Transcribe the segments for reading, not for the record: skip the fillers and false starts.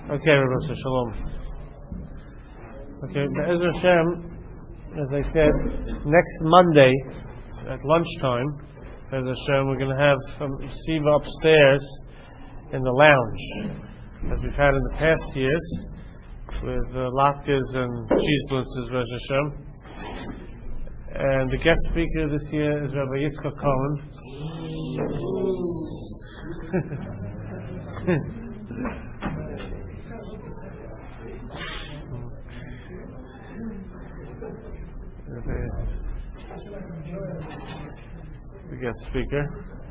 Okay, Rabbi Shalom. Okay, Be'ezer Hashem, as I said, next Monday at lunchtime, Be'ezer Hashem, we're going to have some Siva upstairs in the lounge, as we've had in the past years, with latkes and cheese blitzes, Be'ezer Hashem. And the guest speaker this year is Rabbi Yitzchak Cohen. The guest speaker.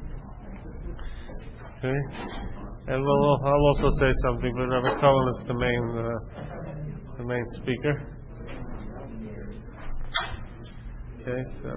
Okay. And I'll also say something, but Rabbi Cohen is the main speaker. Okay, so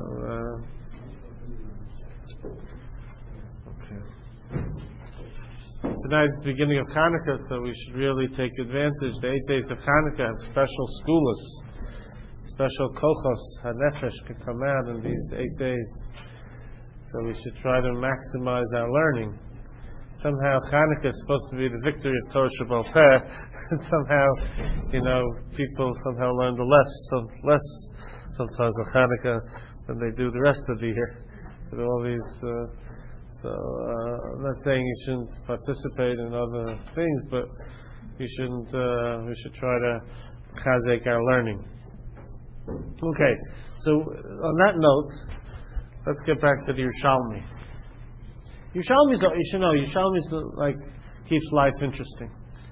tonight's the beginning of Hanukkah, so we should really take advantage. The 8 days of Hanukkah have special schools, special kochos, hanefesh can come out in these 8 days. So we should try to maximize our learning. Somehow Hanukkah is supposed to be the victory of Torah Sheba'al Peh, and somehow, people somehow learn the less sometimes on Hanukkah than they do the rest of the year. With all these, I'm not saying you shouldn't participate in other things, but we should try to chazek our learning. Okay, so on that note, let's get back to the Yerushalmi. Yerushalmi keeps life interesting.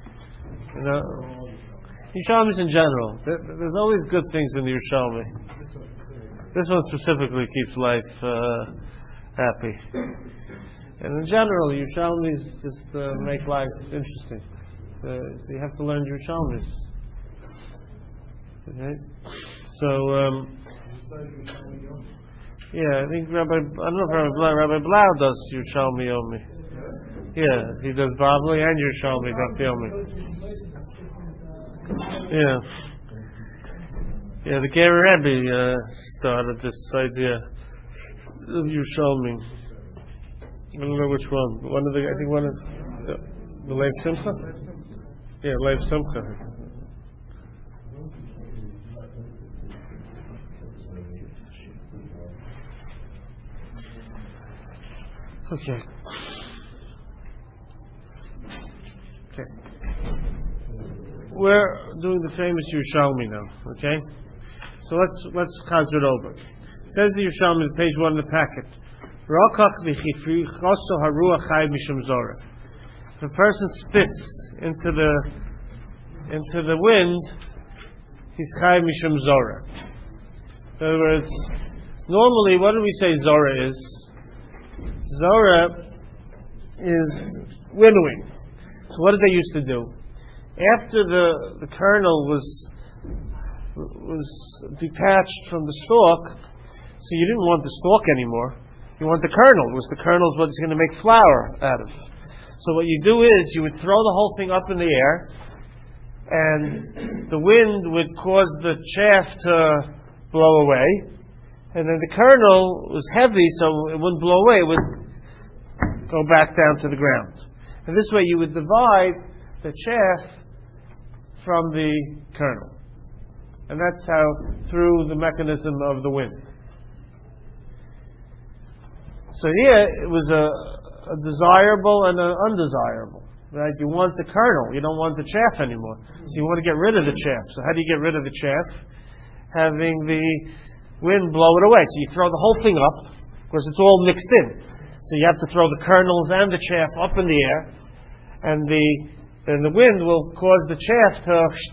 Yerushalmis in general. There's always good things in the Yerushalmi. This one specifically keeps life happy. And in general, Yerushalmis just make life interesting. So you have to learn Yerushalmis. Okay? So, I think I don't know if Rabbi Blau does Yerushalmi Yomi. Yeah, he does Bavli and Yerushalmi Daf Yomi. The Ger Rebbe started this idea of Yerushalmi. I don't know which one. One of the Lev Simcha? Yeah, Lev Simcha. Okay. We're doing the famous Yerushalmi now, okay? So let's chazir it over. It says the Yerushalmi, page 1 of the packet. If a person spits into the wind, he's chai mishum zora. In other words, normally, what do we say zora is? Zora is winnowing. So what did they used to do? After the kernel was detached from the stalk, so you didn't want the stalk anymore. You want the kernel. It was the kernel what it's going to make flour out of. So what you do is you would throw the whole thing up in the air, and the wind would cause the chaff to blow away, and then the kernel was heavy, so it wouldn't blow away. It would go back down to the ground. And this way you would divide the chaff from the kernel. And that's how, through the mechanism of the wind. So here, it was a desirable and an undesirable. Right? You want the kernel, you don't want the chaff anymore. So you want to get rid of the chaff. So how do you get rid of the chaff? Having the wind blow it away. So you throw the whole thing up, because it's all mixed in. So you have to throw the kernels and the chaff up in the air, and then the wind will cause the chaff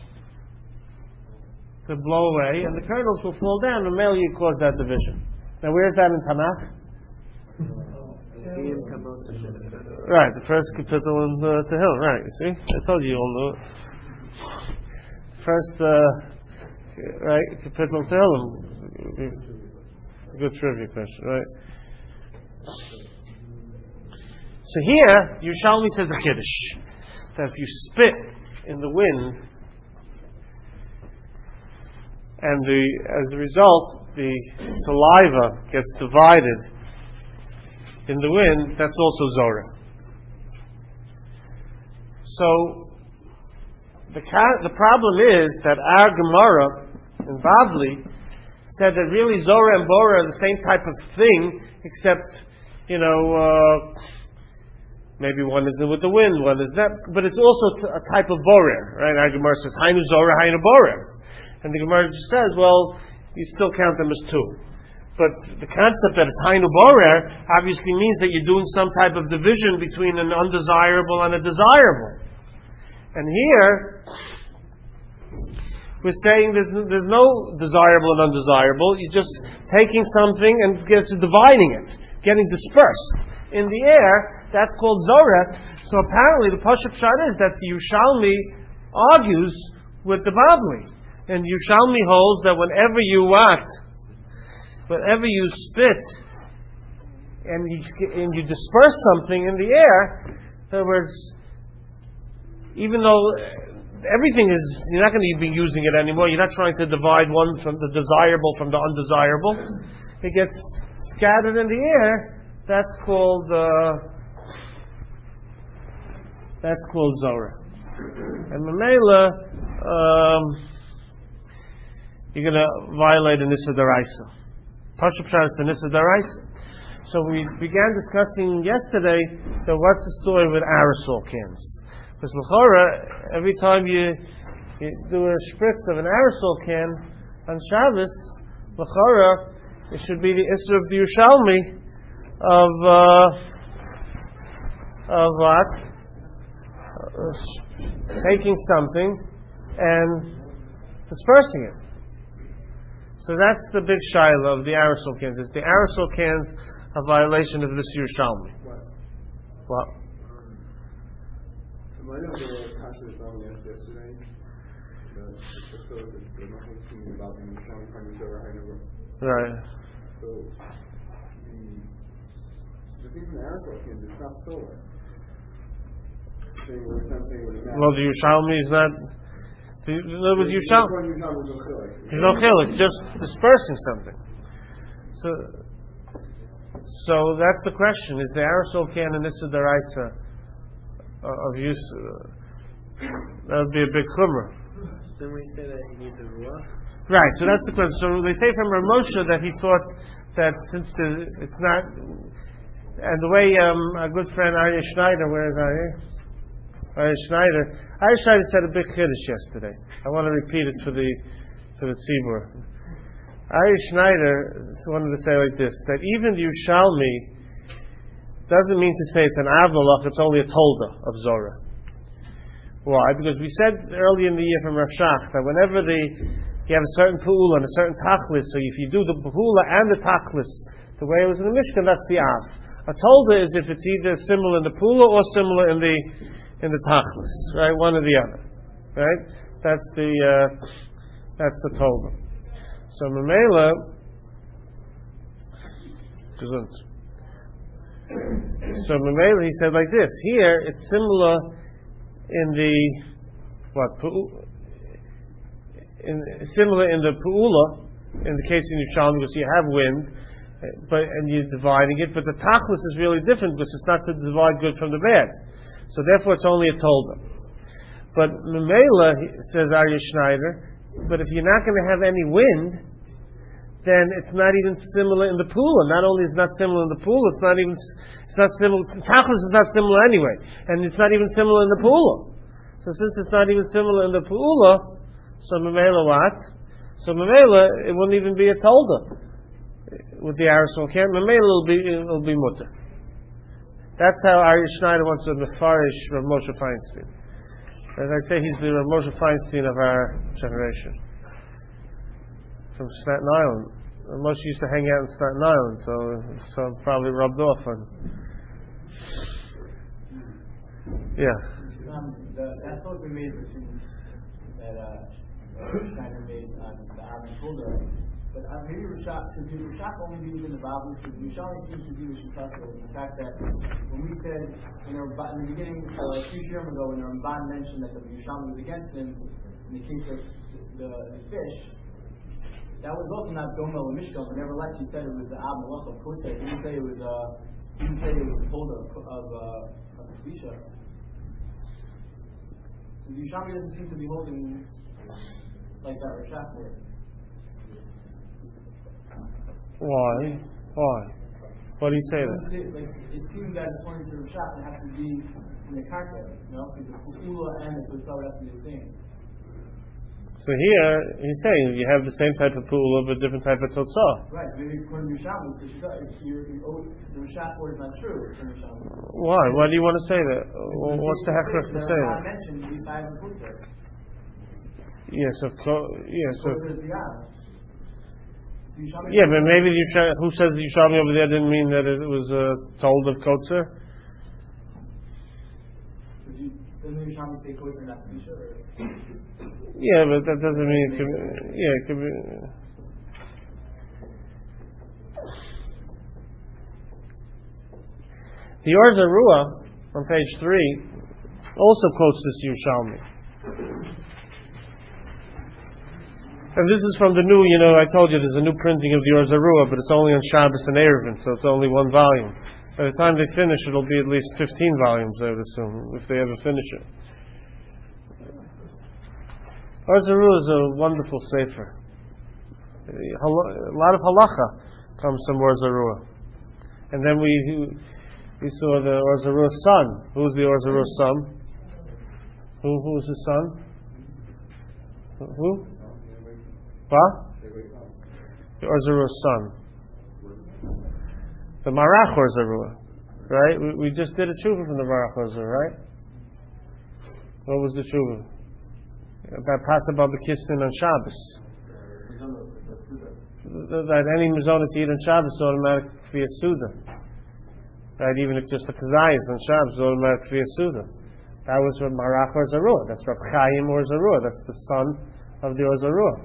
to blow away, and the kernels will fall down, and mainly you cause that division. Now, where is that in Tanakh? Right, the first capital in Tehillim. Right, you see? I told you all know it. First, capital Tehillim. It's a good trivia question, right? So here, Yerushalmi says a Kiddush. That if you spit in the wind, and as a result, the saliva gets divided in the wind, that's also Zora. So the problem is that our Gemara in Bavli said that really Zorah and Bora are the same type of thing, except, maybe one is with the wind, one is that, but it's also a type of borer, right? Our Gemara says, Hainu Zorah, Hainu borer. And the Gemara just says, well, you still count them as two. But the concept that it's Hainu borer obviously means that you're doing some type of division between an undesirable and a desirable. And here, we're saying that there's no desirable and undesirable. You're just taking something and dividing it, getting dispersed. In the air, that's called Zorah. So apparently the Pashup Pshat is that the Yerushalmi argues with the Bavli. And Yerushalmi holds that whenever you spit and you disperse something in the air, in other words, even though everything is, you're not going to be using it anymore, you're not trying to divide one from the desirable from the undesirable, it gets scattered in the air, that's called Zorah. And Mamela, you're going to violate an Issa D'Oraisa. Pashup Pshat, it's an Issa D'Oraisa. So we began discussing yesterday what's the story with aerosol cans. Because l'chora, every time you do a spritz of an aerosol can on Shabbos, l'chora, it should be the Issa of the Yerushalmi of what? Taking something and dispersing it. So that's the big shaila of the aerosol cans. Is the aerosol cans a violation of this Yerushalmi? What? I know there were passages on yesterday. Right. So the thing from the aerosol cans, it's not solar. Well, the Yerushalmi is not. With Yerushalmi, there's no chiluk, just dispersing something. So that's the question: is the aerosol can an Issa D'Oraisa of use? That would be a big chumrah. Then we say that you need the ruach. Right. So that's the question. So they say from Rav Moshe that he thought that since it's not, and the way our good friend Aryeh Schneider, where is Aryeh? Aryeh Schneider said a big chiddush yesterday. I want to repeat it for the tzibur. Aryeh Schneider wanted to say like this: that even the Yerushalmi doesn't mean to say it's an avnolach; it's only a tolda of Zorah. Why? Because we said early in the year from Rav Shach that whenever you have a certain pu'ula and a certain tachlis, so if you do the pu'ula and the tachlis the way it was in the Mishkan, that's the av. A tolda is if it's either similar in the pu'ula or similar in the tachlis, right? One or the other, right? That's the tolda. So Mamela, he said like this. Here it's similar in the similar in the pu'ula, in the case in Yerushalmi, because you have wind, and you're dividing it, but the tachlis is really different because it's not to divide good from the bad. So therefore it's only a tolda. But Mamela, says Aryeh Schneider, but if you're not going to have any wind, then it's not even similar in the pu'ula. Not only is it not similar in the pu'ula, it's not similar, tachlis is not similar anyway, and it's not even similar in the pu'ula. So since it's not even similar in the pu'ula, so Mamela what? So Mamela, it wouldn't even be a tolda with the aerosol can. Mamela it'll be mutter. That's how Aryeh Schneider wants to mefarish Rav Moshe Feinstein. As I say, he's the Rav Moshe Feinstein of our generation. From Staten Island. Rav Moshe used to hang out in Staten Island, so I'm probably rubbed off on. Yeah. That thought we made between that Schneider made on the Avon Kulder. But maybe Rashak only be within the Bible, because Yerushalmi seems to be with Shikasa, the fact that when we said in the beginning, a few years ago, when the Ramban mentioned that the Yerushalmi was against him in the case of the fish, that was also not Doma or Mishkan, but nevertheless he said it was the Ab Malach of Kote. He didn't say it was a holder of Kedusha. So the Yerushalmi doesn't seem to be holding like that Rashab word. Why? What do you say then? It seems that according to Rashab, it has to be in the karka, because the Kufula and the Kutzal have to be the same. So here, he's saying you have the same type of pula but different type of totzah. Right, maybe according to Rashab, the Rashab word is not true. Why? Why do you want to say that? What's the hechrach to say that? I mentioned these five and Kutzal. Yes, of course. Yes, so. Yerushalmi. Yeah, but maybe who says the Yerushalmi over there didn't mean that it was told of kotzer? Doesn't the Yerushalmi say kotzer not to be sure? Yeah, but that doesn't mean it could be, it could be. The Or Zarua on page 3 also quotes this Yerushalmi. And this is from the new, I told you there's a new printing of the Or Zarua, but it's only on Shabbos and Eruvin, so it's only one volume. By the time they finish, it'll be at least 15 volumes, I would assume, if they ever finish it. Or Zarua is a wonderful sefer. A lot of halacha comes from Or Zarua. And then we saw the Or Zarua's son. Who's the Or Zarua's son? Who's his son? Who? What? The Or Zarua's son. The Marach Or Zarua. Right? We just did a tshuva from the Marach Or Zarua, right? What was the tshuva? About Pasabal B'Kisnin on Shabbos. That any mizonah to eat on Shabbos is automatic via Suda. Right? Even if just a kazayas on Shabbos is automatic via Suda. That was from Marach Or Zarua. That's from Chaim Or Zarua. That's the son of the Or Zarua.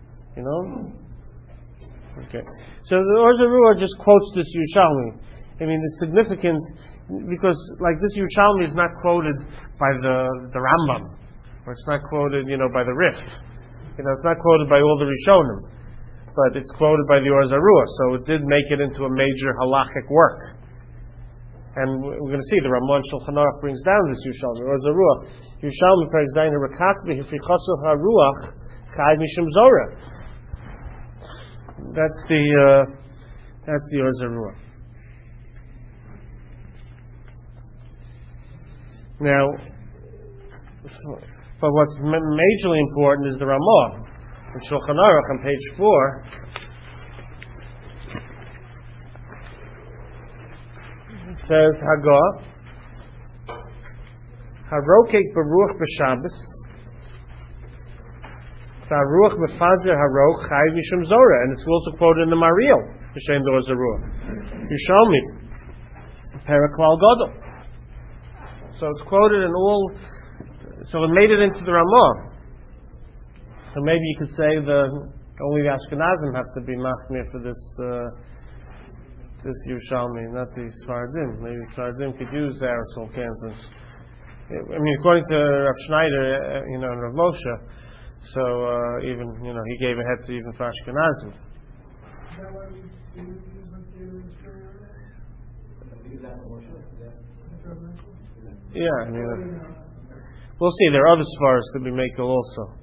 Okay. So the Or Zarua just quotes this Yerushalmi. I mean, it's significant because, like, this Yerushalmi is not quoted by the Rambam. Or it's not quoted, by the Rif. It's not quoted by all the Rishonim. But it's quoted by the Or Zarua, so it did make it into a major halachic work. And we're going to see the Ramon Shulchan Aruch brings down this Yerushalmi. Or Zarua. Yerushalmi Perek Zayin Rakak B'Hifichasu HaRuach Chai Mishum Zorah. That's the Or Zarua. Now, but what's majorly important is the Ramah. In Shulchan Aruch on page 4, it says, Hagah, Harokek Baruch B'Shabbos, Taruch B'Fadzer Harok Chai Mishum Zorah, and it's also quoted in the Mariel, B'Shem Or Zarua. Yerushalmi, Periklal Gadol. So it's quoted in all. So it made it into the Ramah. So maybe you could say only the Ashkenazim have to be machmir for this Yerushalmi, not the Sfardim. Maybe Sfardim could use aerosol cans. I mean, according to Rav Schneider, and Rav Moshe, so even he gave a head to even for Ashkenazim. Yeah, we'll see. There are other svaras that we make also.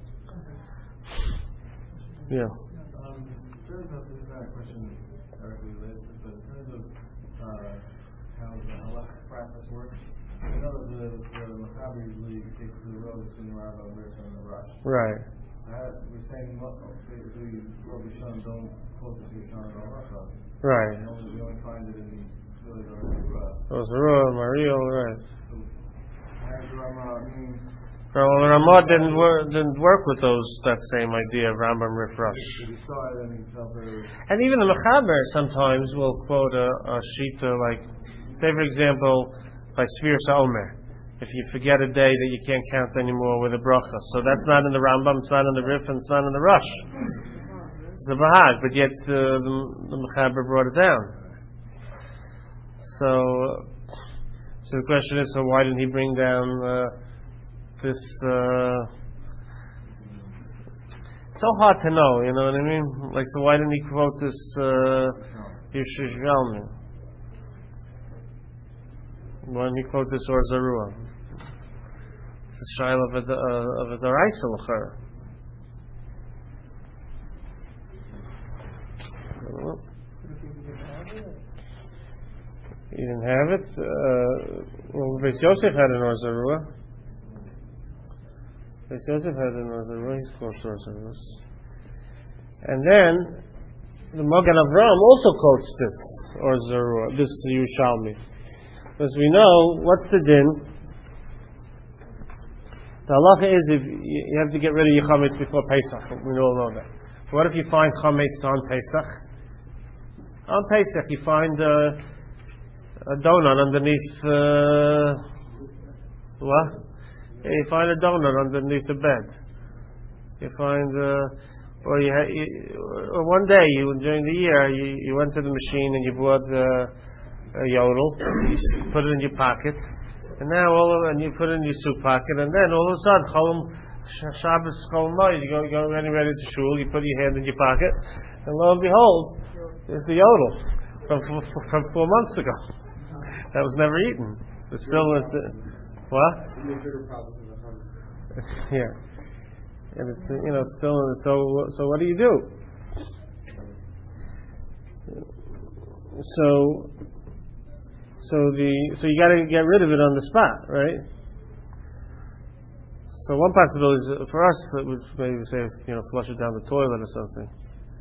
Yeah. In terms of, this is not a question directly related to this, but in terms of how the halachic practice works, I know that the Machaber usually takes the road between the Rav and the Rush. Right. We're saying basically Rav Yishon don't quote the Yishon and Rav. Right. We only find it in really the Rav. Rosarua, Mario, right. So how does the Rama mean? Well, the Ramah didn't work with that same idea of Rambam Rif Rush. And even the Mechaber sometimes will quote a shita like, say for example, by Sfir Sa'omer. If you forget a day that you can't count anymore with a bracha. So that's not in the Rambam, it's not in the Rif, and it's not in the Rush. It's a Bahag, but yet the Mechaber brought it down. So the question is, so why didn't he bring down this? So hard to know, you know what I mean? Like, so why didn't he quote this Yerushalmi? Why didn't he quote this Or Zarua? a shaila of a daraisa l'chara. You didn't have it. Well, Beis Yosef had an Orzarua. Beis Yosef had an Orzarua. He's quotes Orzaruas. And then the Magen Avraham also quotes this Orzarua, this Yerushalmi, because we know what's the din. The halacha is if you have to get rid of your chametz before Pesach. We all know that. What if you find chametz on Pesach? On Pesach, you find a donut underneath what? Yeah, you find a donut underneath the bed. You find, or one day during the year you went to the machine and you bought a yodel. You put it in your pocket, and now and you put it in your suit pocket, and then all of a sudden, Shabbos Cholam Moed, you go getting ready to shul. You put your hand in your pocket, and lo and behold, there's the yodel from 4 months ago. That was never eaten. But still was what? Yeah, and it's it's still so. What do you do? So you got to get rid of it on the spot, right? So one possibility is, for us, that would maybe say flush it down the toilet or something.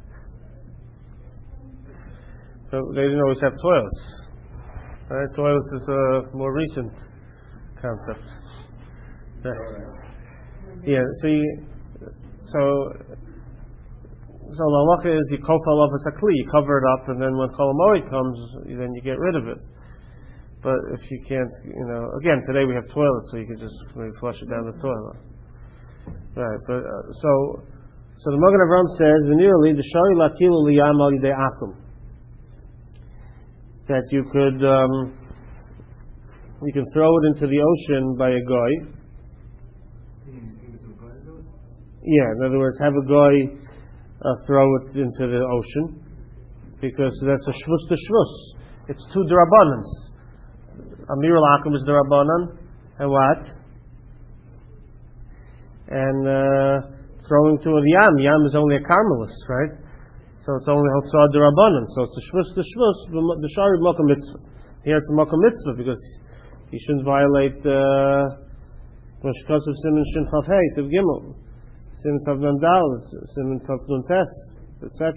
But they didn't always have toilets. Right? Toilets is a more recent concept. Yeah. So the halacha is you kofal up as a kli, you cover it up, and then when Chol Hamoed comes, then you get rid of it. But if you can't, again, today we have toilets, so you can just maybe flush it down the toilet. Right. But so the Magen Avraham says, "V'nirali the shari latilu liyam al yidei akum." That you can throw it into the ocean by a goy. Yeah, in other words, have a goy throw it into the ocean, because that's a shvus to shvus. It's two derabbanans. Amir al-Akum is derabbanan, and what? And throwing to a yam. Yam is only a carmelis, right? So it's only Hotzah D'Rabbanan. So it's a shvus to shvus, the shari makom mitzvah. Here it's a makom mitzvah because you shouldn't violate Mashkas of Siman Shin Chav Hey, Siv Gimel, Siman Tav Nun Dal, Siman Tav Nun Tes, etc.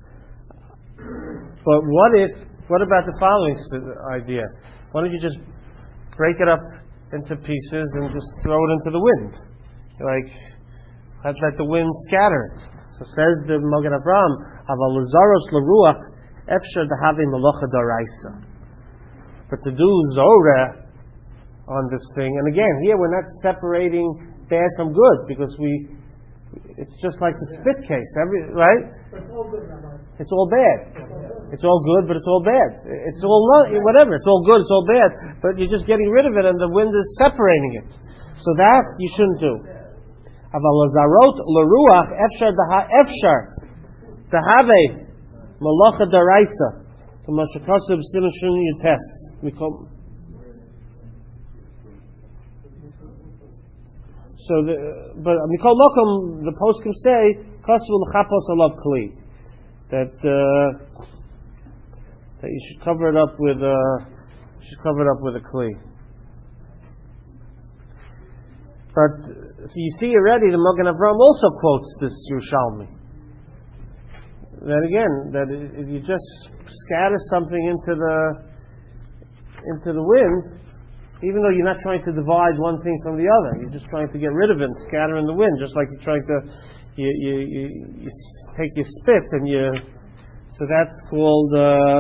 But what about the following idea? Why don't you just break it up into pieces and just throw it into the wind? Let the wind scatter it. So says the Magen Avraham, "Aval zaros l'ruach efshar d'havei melacha d'oraisa." But to do zorah on this thing, and again, here we're not separating bad from good, because it's just like the spit case, right? It's all bad. It's all good, but it's all bad. It's all whatever. It's all good. It's all bad. But you're just getting rid of it, and the wind is separating it. So that you shouldn't do. Aval lazarot l'ruach efshar d'havei malacha d'oraisa k'mashakasav siman shin yutes. So, but mikol makom, the poskim say kasu l'chapos alav kli, that you should cover it up with a kli. But so you see already, the Magen Avraham also quotes this Yerushalmi. That again, that if you just scatter something into the wind, even though you're not trying to divide one thing from the other, you're just trying to get rid of it and scatter in the wind, just like you're trying to you take your spit and so that's called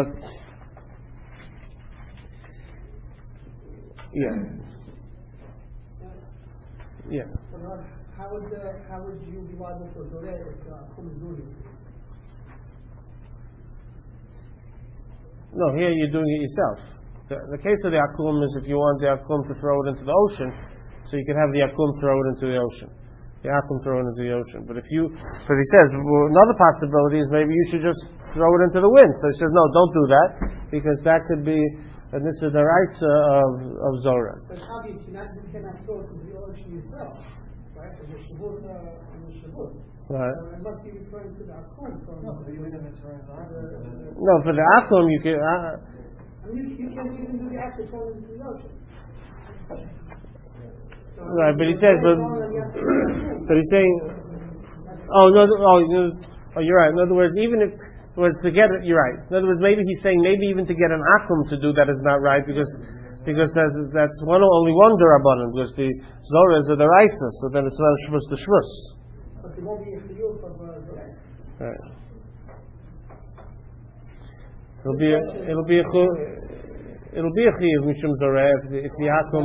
Yeah. How would you be liable for Zoreh if Chum? No, here you're doing it yourself. The case of the akum is if you want the akum to throw it into the ocean, so you can have the akum throw it into the ocean. The akum throw it into the ocean. But he says, another possibility is maybe you should just throw it into the wind. So he says, no, don't do that, because that could be and this is the Raisa of Zorah. But obviously, you cannot throw it to the ocean yourself, right? As a Shavuot, Right. I must be referring to the Akum from. No, but even if it's for No, for the Akum you can. I mean, you can't even do the act of throwing it to the ocean. So, Right, but he says, but he's saying, you're right. In other words, even if was to get it, you're right. In other words, maybe he's saying maybe even to get an akum to do that is not right because that's only one derabanan because the Zorah is a deraisa, so then it's not a shvus to shvus. But it won't be a chiyuv of Zorah. Right. It'll be a chiyuv mishum Zorah if the akum.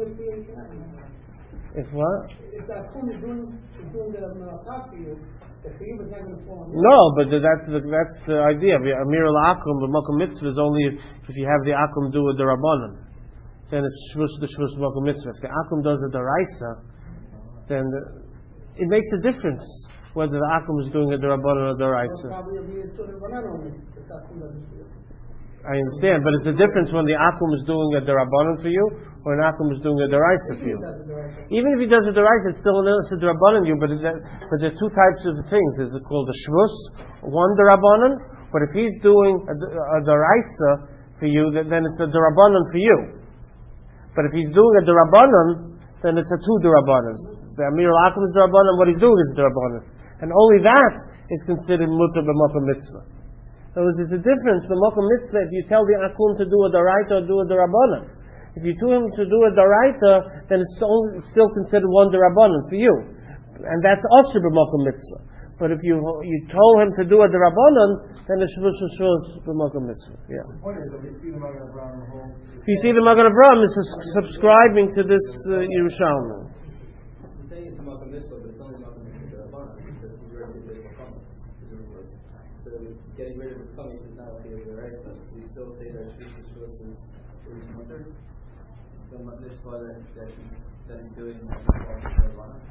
If what? If the Akum is doing the Malachah for you, the Chiyuv is not going to fall on you. No, but that's the idea. Amir al-Akum, the Makom Mitzvah is only if you have the Akum do a Derabanan. Then it's Shvus the Shvus Makom Mitzvah. If the Akum does a Deraisa, then it makes a difference whether the Akum is doing a Derabanan or a Deraisa. Probably it'll be a sort of Ranan only, if the Akum doesn't do it. I understand, but it's a difference when the Akum is doing a Derabanan for you or an Akum is doing a Deraisa for you. Even if he does a Deraisa, it's still a Derabanan you, but there are two types of things. There's called a Shvus, one Derabanan, but if he's doing a Deraisa for you, then it's a Derabanan for you. But if he's doing a Derabanan, then it's a two Derabanans. The Amir al-Akum is Derabanan, what he's doing is Derabanan. And only that is considered Mutar b'Makom Mitzvah. So there's a difference. The Makom Mitzvah, if you tell the Akum to do a Daraita or do a Darabanan. If you tell him to do a Daraita, then it's still considered one Darabanan for you. And that's also the Makom Mitzvah. But if you told him to do a Darabanan, then it's Shvus the Makom Mitzvah. Yeah. The point is, if you see the Magen Avraham the whole. If you see the Magen Avraham is subscribing to this Yerushalmi. I'm saying it's a Makom Mitzvah, but it's only Makom Mitzvah Darabanan because he's already did the comments, presumably. So getting rid of his tummy is not like the right. So we still say that Shvus is mutter. The mitzvah that he's doing is Darabanan.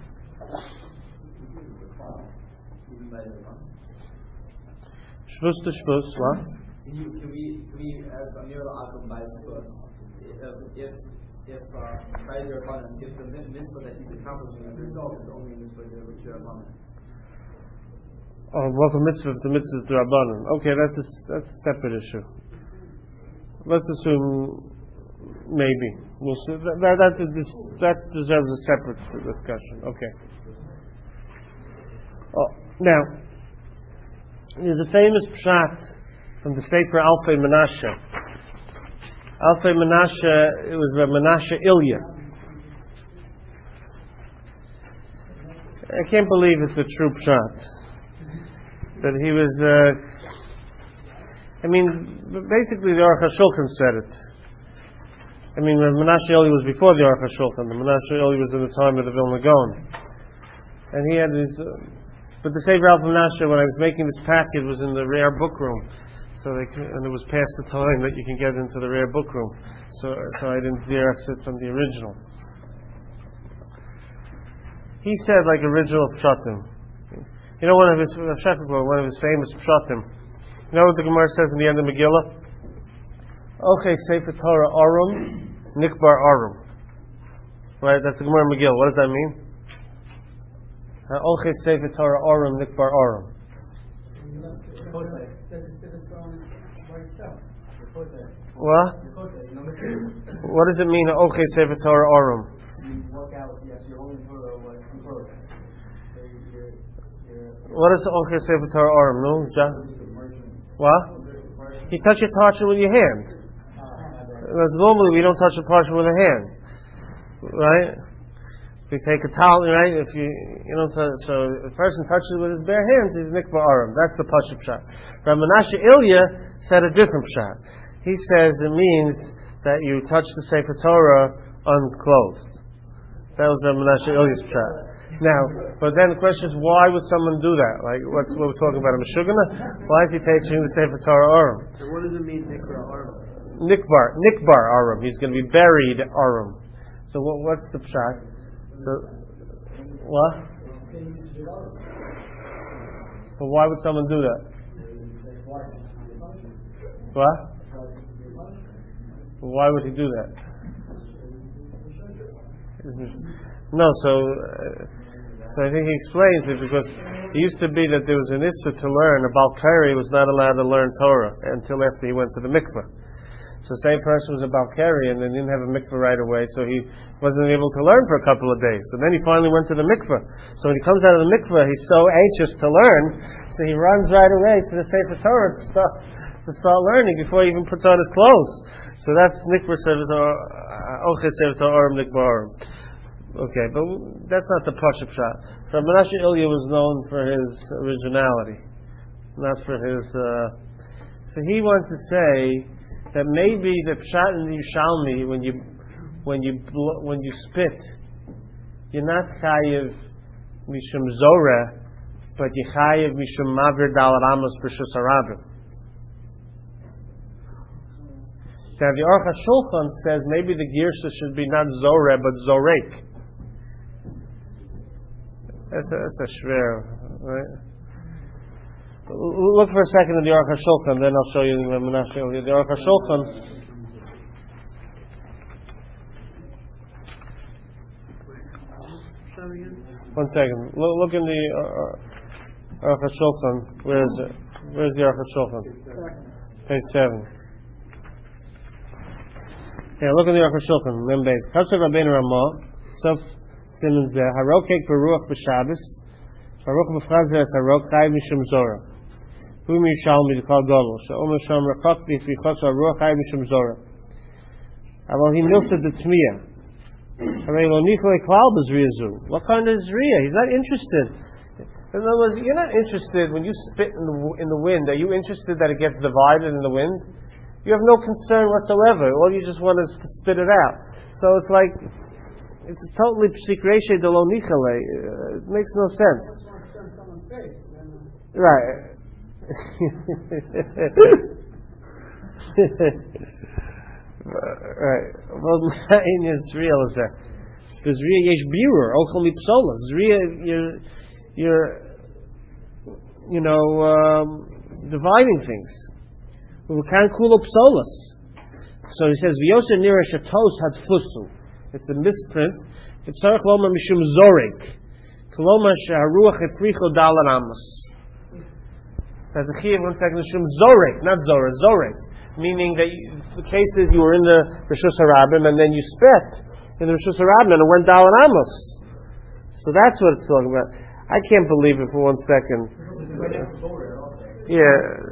Even by Darabanan. Shvus to Shvus, what? Can we as Amir al-Akum by Shvus, if by Darabanan, if the mitzvah that he's accomplishing as a result is only a mitzvah Darabanan. Oh, welcome mitzvah if the mitzvah is Darabanan. Okay, that's a separate issue. Let's assume maybe. We'll see. That deserves a separate discussion. Okay. Now, there's a famous pshat from the Sefer Alfei Menashe. Alfei Menashe, it was Menashe Ilya. I can't believe it's a true pshat. But he was, basically the Aruch HaShulchan said it. Menashe Eli was before the Aruch HaShulchan. The Menashe Eli was in the time of the Vilna Gaon. And he had his, but the Sefer Alfei Menashe, when I was making this packet, was in the rare book room. And it was past the time that you can get into the rare book room. So I didn't Xerox it from the original. He said like original pshatim. You know one of his famous pshatim. You know what the Gemara says in the end of Megillah? Okay, Sefer Torah Arum, Nikbar Arum. Right, that's the Gemara Megillah. What does that mean? Okay, Sefer Torah Arum, Nikbar Arum. What? What does it mean? Okay, Sefer Torah Arum. What is okay Sefer Torah Arum? No, what? You touch your parchment with your hand. Normally we don't touch a parchment with a hand, right? We take a towel, right? If so if a person touches it with his bare hands, he's nikbar arum. That's the pashup pshat. Menashe Ilya said a different pshat. He says it means that you touch the Sefer Torah unclothed. That was Menashe Ilya's pshat. Now, but then the question is, why would someone do that? Like what we're talking about, a Meshugana? Why is he touching the Sefer Torah arum? So what does it mean, nikbar arum? Nikbar arum. He's going to be buried arum. So what's the pshat? So, what? But why would someone do that? What? Why would he do that? No, so I think he explains it because it used to be that there was an issue to learn. A Balkari was not allowed to learn Torah until after he went to the mikveh. So say a person was a Balkari and then didn't have a mikveh right away, so he wasn't able to learn for a couple of days. So then he finally went to the mikveh. So when he comes out of the mikveh, he's so anxious to learn, so he runs right away to the Sefer Torah to start learning before he even puts on his clothes. So that's Nikbar Sefer Torah, Ochel Sefer Torah Nikbar. Okay, but that's not the Pashup shot. Rav Menashe Ilya was known for his originality, not for his. So he wants to say that maybe the pshat in the Yerushalmi, when you spit, you're not chayiv mishum zoreh, but you chayiv mishum mavir dalat amos b'shus harabim. Now the Aruch HaShulchan says maybe the girsha should be not zoreh but zorek. That's a shver, right? Look for a second at the Aruch HaShulchan, then I'll show you the Menashe Ilya. The Aruch HaShulchan. One second. Look in the Aruch HaShulchan. Where is it? Where's the Aruch HaShulchan? Page 7. Yeah, look in the Aruch HaShulchan. Mem Beis. Kasher Rabbeinu Ramah. Sof Siman Zeh. Harokek Baruch B'Shabbos. Baruch B'Frazer Es Harok Chayiv Mishum Zorah. Whom you shall me to call Godel. So Omer Shom Rakok B'Fi Chotz Haruach Chayiv Mishum Zorah. Aval he milsed the Tmiyah. Harei Lo Nichle Klal B'Zriya Zu. What kind of Zriya? He's not interested. In other words, you're not interested when you spit in the wind. Are you interested that it gets divided in the wind? You have no concern whatsoever. All you just want is to spit it out. So it's like, it's a totally psikreshe de lo nichale. It makes no sense. Right. Right. Well, it's real is that. Because Zriya yesh birur, ochel mipsola. Zriya, you're dividing things. We can't cool up solas. So he says, V'yoseh nira shatos had fusu. It's a misprint. It's tzarech lomar mishum zorek. Kolomar sheharuach etricho dalar amos. That's a chiyuv, 1 second, mishum zorek, not zorek, zorek. Meaning that the case is you were in the Rishus Harabim and then you spit in the Rishus Harabim and it went dalar amos. So that's what it's talking about. I can't believe it for 1 second. Yeah.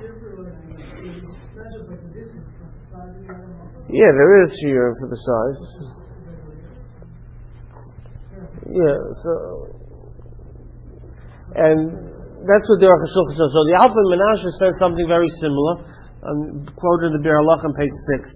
Yeah, there is here for the size. Yeah, so, and that's what the Aruch HaShulchan says. So the Alpha Menashe says something very similar. Quoted in the Bir Halach on page 6.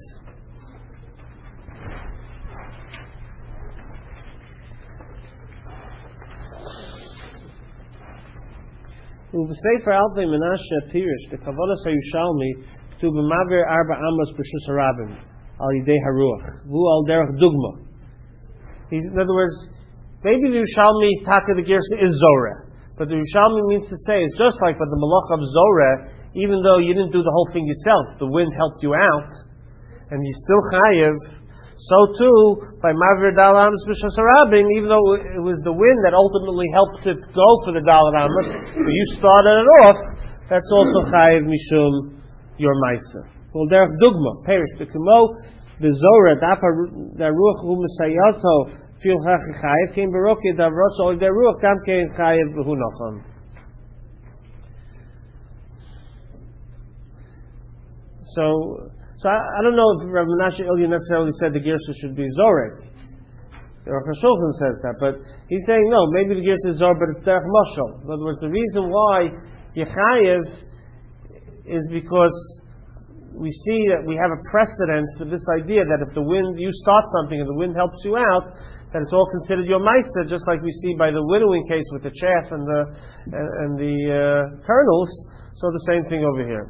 U'v'sefer Alpha Menashe Pirish the Kavodas HaYushalmi to b'mavir arba amos b'shus harabim al yidei haruach vu al derech dugma. In other words, maybe the Yerushalmi taka the Gersa is Zoreh, but the Yerushalmi means to say it's just like, but the malach of Zoreh, even though you didn't do the whole thing yourself, the wind helped you out, and you still chayiv. So too by mavir dal amos b'shus harabim, even though it was the wind that ultimately helped it go for the dal amos, but you started it off. That's also chayiv mishum your Maisa. Well, derech dugma, perish the kimo, the Zorah, the ruach hu mesayato, fil chayiv, came baroki, the rotzo, the ruach, kam came chayiv hu nachon. So I don't know if Rav Menashe Ilya necessarily said the Gersa should be Zorek. The Aruch HaShulchan says that, but he's saying no, maybe the Gersa is Zorek, but it's derech mashal. In other words, the reason why Yechayev is because we see that we have a precedent for this idea that if the wind, you start something and the wind helps you out, that it's all considered your meister, just like we see by the winnowing case with the chaff and the kernels. So the same thing over here.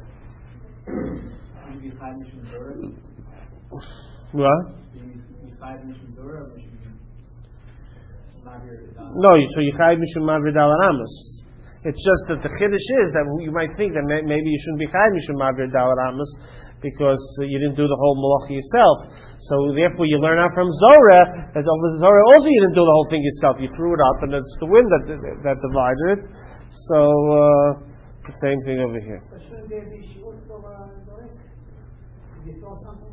What? No, so Yichayv Mishum Mavir Dalar Amos. It's just that the chiddush is that you might think that maybe you shouldn't be chayav mishum ma'aber dalet amos because you didn't do the whole malacha yourself. So therefore, you learn out from Zorah that over Zorah also you didn't do the whole thing yourself. You threw it up, and it's the wind that divided it. So the same thing over here. But shouldn't there be shiur for Zorah? If you saw something?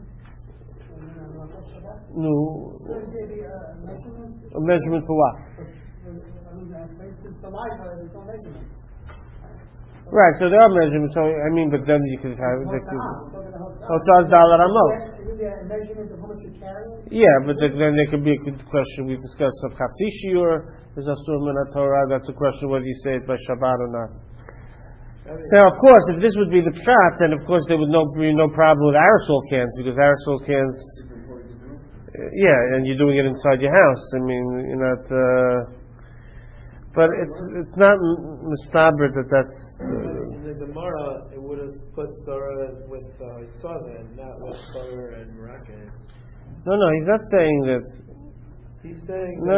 No. Shouldn't there be a measurement? A measurement for what? For instance, the light, there's no measurement. Right, so there are measurements. So I mean, but then you could have. Isn't there a measurement of how much you're carrying? Yeah, but then there could be a good question. We discussed of Chatzi Shiur, is Asur Min HaTorah. That's a question whether you say it by Shabbat or not. Now, of course, if this would be the pshat, then of course there would be no problem with aerosol cans, because aerosol cans, and you're doing it inside your house. I mean, you're not. But it's not mistaber that's. In the Gemara, it would have put Zorah with Yisrael, not with Zorah and Meraki. No, he's not saying that. He's saying. No.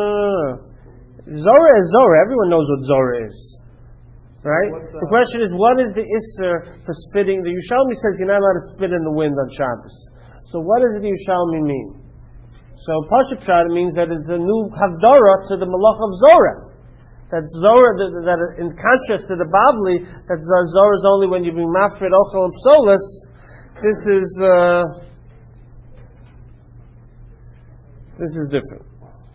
Zorah is Zorah. Everyone knows what Zorah is. Right? The question is, what is the Isser for spitting? The Yerushalmi says you're not allowed to spit in the wind on Shabbos. So what does the Yerushalmi mean? So Pashup Pshat means that it's a new Havdara to the Malach of Zorah. That Zorah, that in contrast to the Babli, that Zorah is only when you bring Mafred, Ochel, and Psolis. This is different.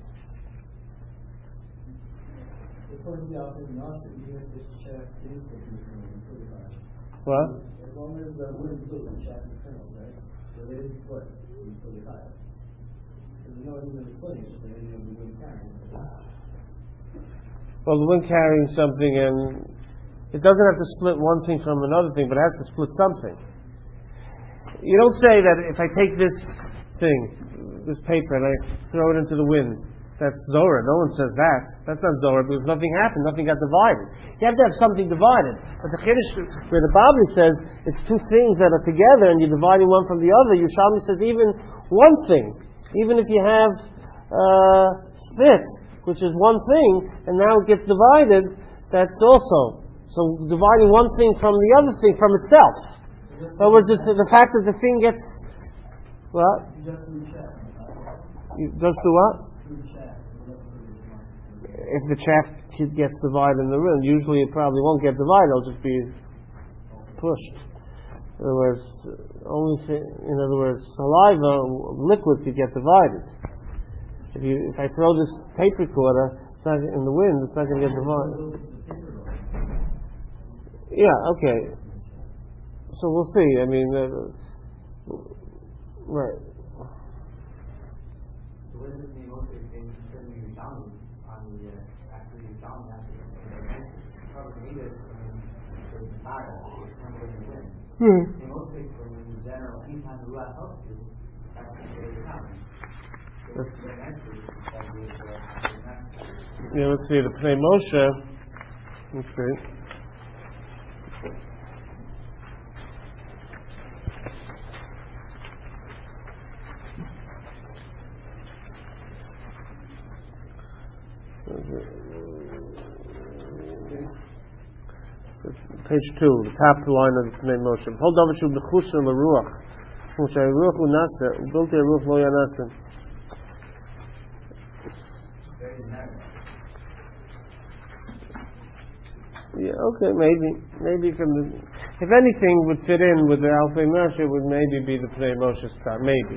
What? As long as the wind blew, the shaft is kernel, right? So they didn't split until the high. Because you know it's even splitting, so they didn't have the wind carrying something. Well, the wind carrying something, and it doesn't have to split one thing from another thing, but it has to split something. You don't say that if I take this thing, this paper, and I throw it into the wind, that's Zorah. No one says that. That's not Zorah because nothing happened, nothing got divided. You have to have something divided. But the Chiddush, where the Babli says it's two things that are together and you're dividing one from the other, Yerushalmi says even one thing, even if you have spit, which is one thing, and now it gets divided, that's also. So dividing one thing from the other thing from itself. In other words, the fact that the thing gets, what? You just do what? If the chaff gets divided in the room, usually it probably won't get divided, it'll just be pushed. In other words, saliva, liquid could get divided. If I throw this tape recorder, it's not in the wind, it's not going to get divided. Yeah, okay. So we'll see. I mean, right. Let's see, the Pnei Moshe. Let's see. Page 2, the top line of the Pnei Moshe. Hold on, Shu b'chushim l'ruach, which I ruach unasa, built a ruach lo yanasa. Yeah, okay, maybe you can. If anything would fit in with the Alfei Moshe, it would maybe be the Pnei Moshe's top, maybe.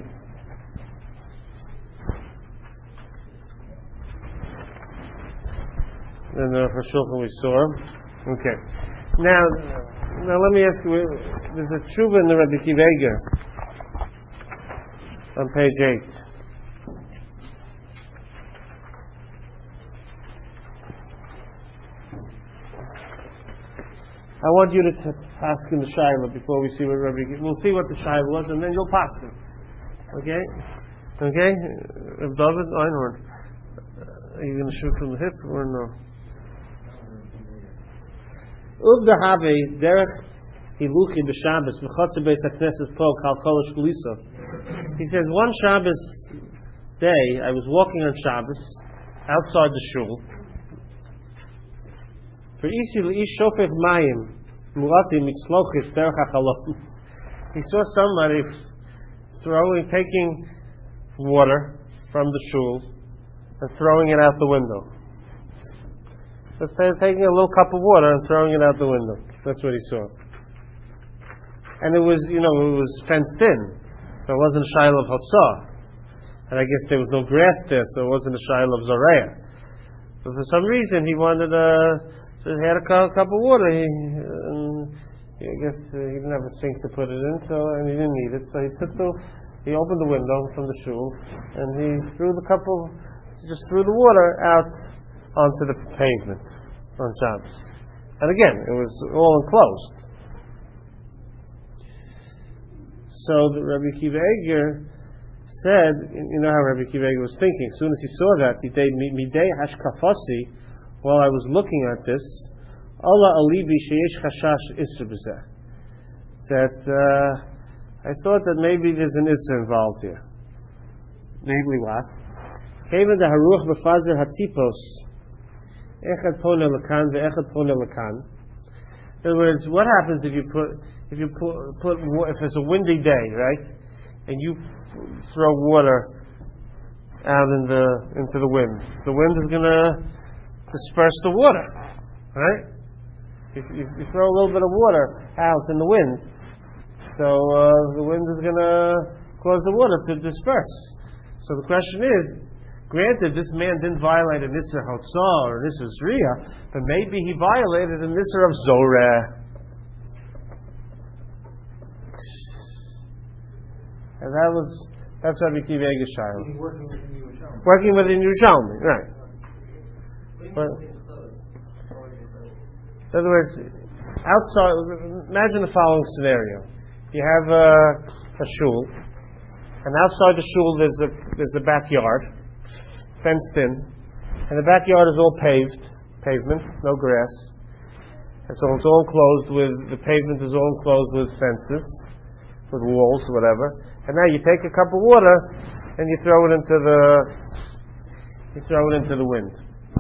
And the Shulchan we saw. Okay. Now let me ask you, there's a tshuva in the Rabbi Akiva Eiger on page 8. I want you to ask him the Shaila before we see what Rabbi Akiva. We'll see what the Shaila was, and then you'll pass him. Okay? Rabbi David Einhorn, are you going to shoot from the hip or no? Uvdahabe derech hiluchi b'Shabbos v'chotzer beis hakneses po kal kol shkulisa. He says one Shabbos day I was walking on Shabbos outside the shul. He saw somebody taking water from the shul and throwing it out the window. Let's say taking a little cup of water and throwing it out the window. That's what he saw. And it was fenced in, so it wasn't a shayla of hotzah. And I guess there was no grass there, so it wasn't a shayla of zoreah. But for some reason he wanted so he had a cup of water. I guess he didn't have a sink to put it in, and he didn't need it. So he opened the window from the shul, and he threw the water out onto the pavement on Shabbos. And again, it was all enclosed. So the Rabbi Akiva Eiger said, you know how Rabbi Akiva Eiger was thinking. As soon as he saw that, he did midei hashkafasi. While I was looking at this, Allah alibi sheyesh chashash isur b'zeh. That I thought that maybe there's an isur involved here. Namely what? Kevan the haruch b'fazer hatipos echad pone lekan ve'echad pone lekan. In other words, what happens if it's a windy day, right? And you throw water out into the wind. The wind is going to disperse the water, right? You throw a little bit of water out in the wind, so the wind is going to cause the water to disperse. So the question is, granted, this man didn't violate an Isser Hotzah or an Isser Zriya, but maybe he violated an Isser of Zoreh. And that's Rabbi Akiva Eiger's shayla. He's working with the new Yerushalmi. Working with the Yerushalmi, right. In other words, outside, imagine the following scenario. You have a shul, and outside the shul there's a backyard, fenced in, and the backyard is all pavement, no grass. And so it's all enclosed the pavement is all enclosed with fences, with walls, whatever. And now you take a cup of water and you throw it into the wind.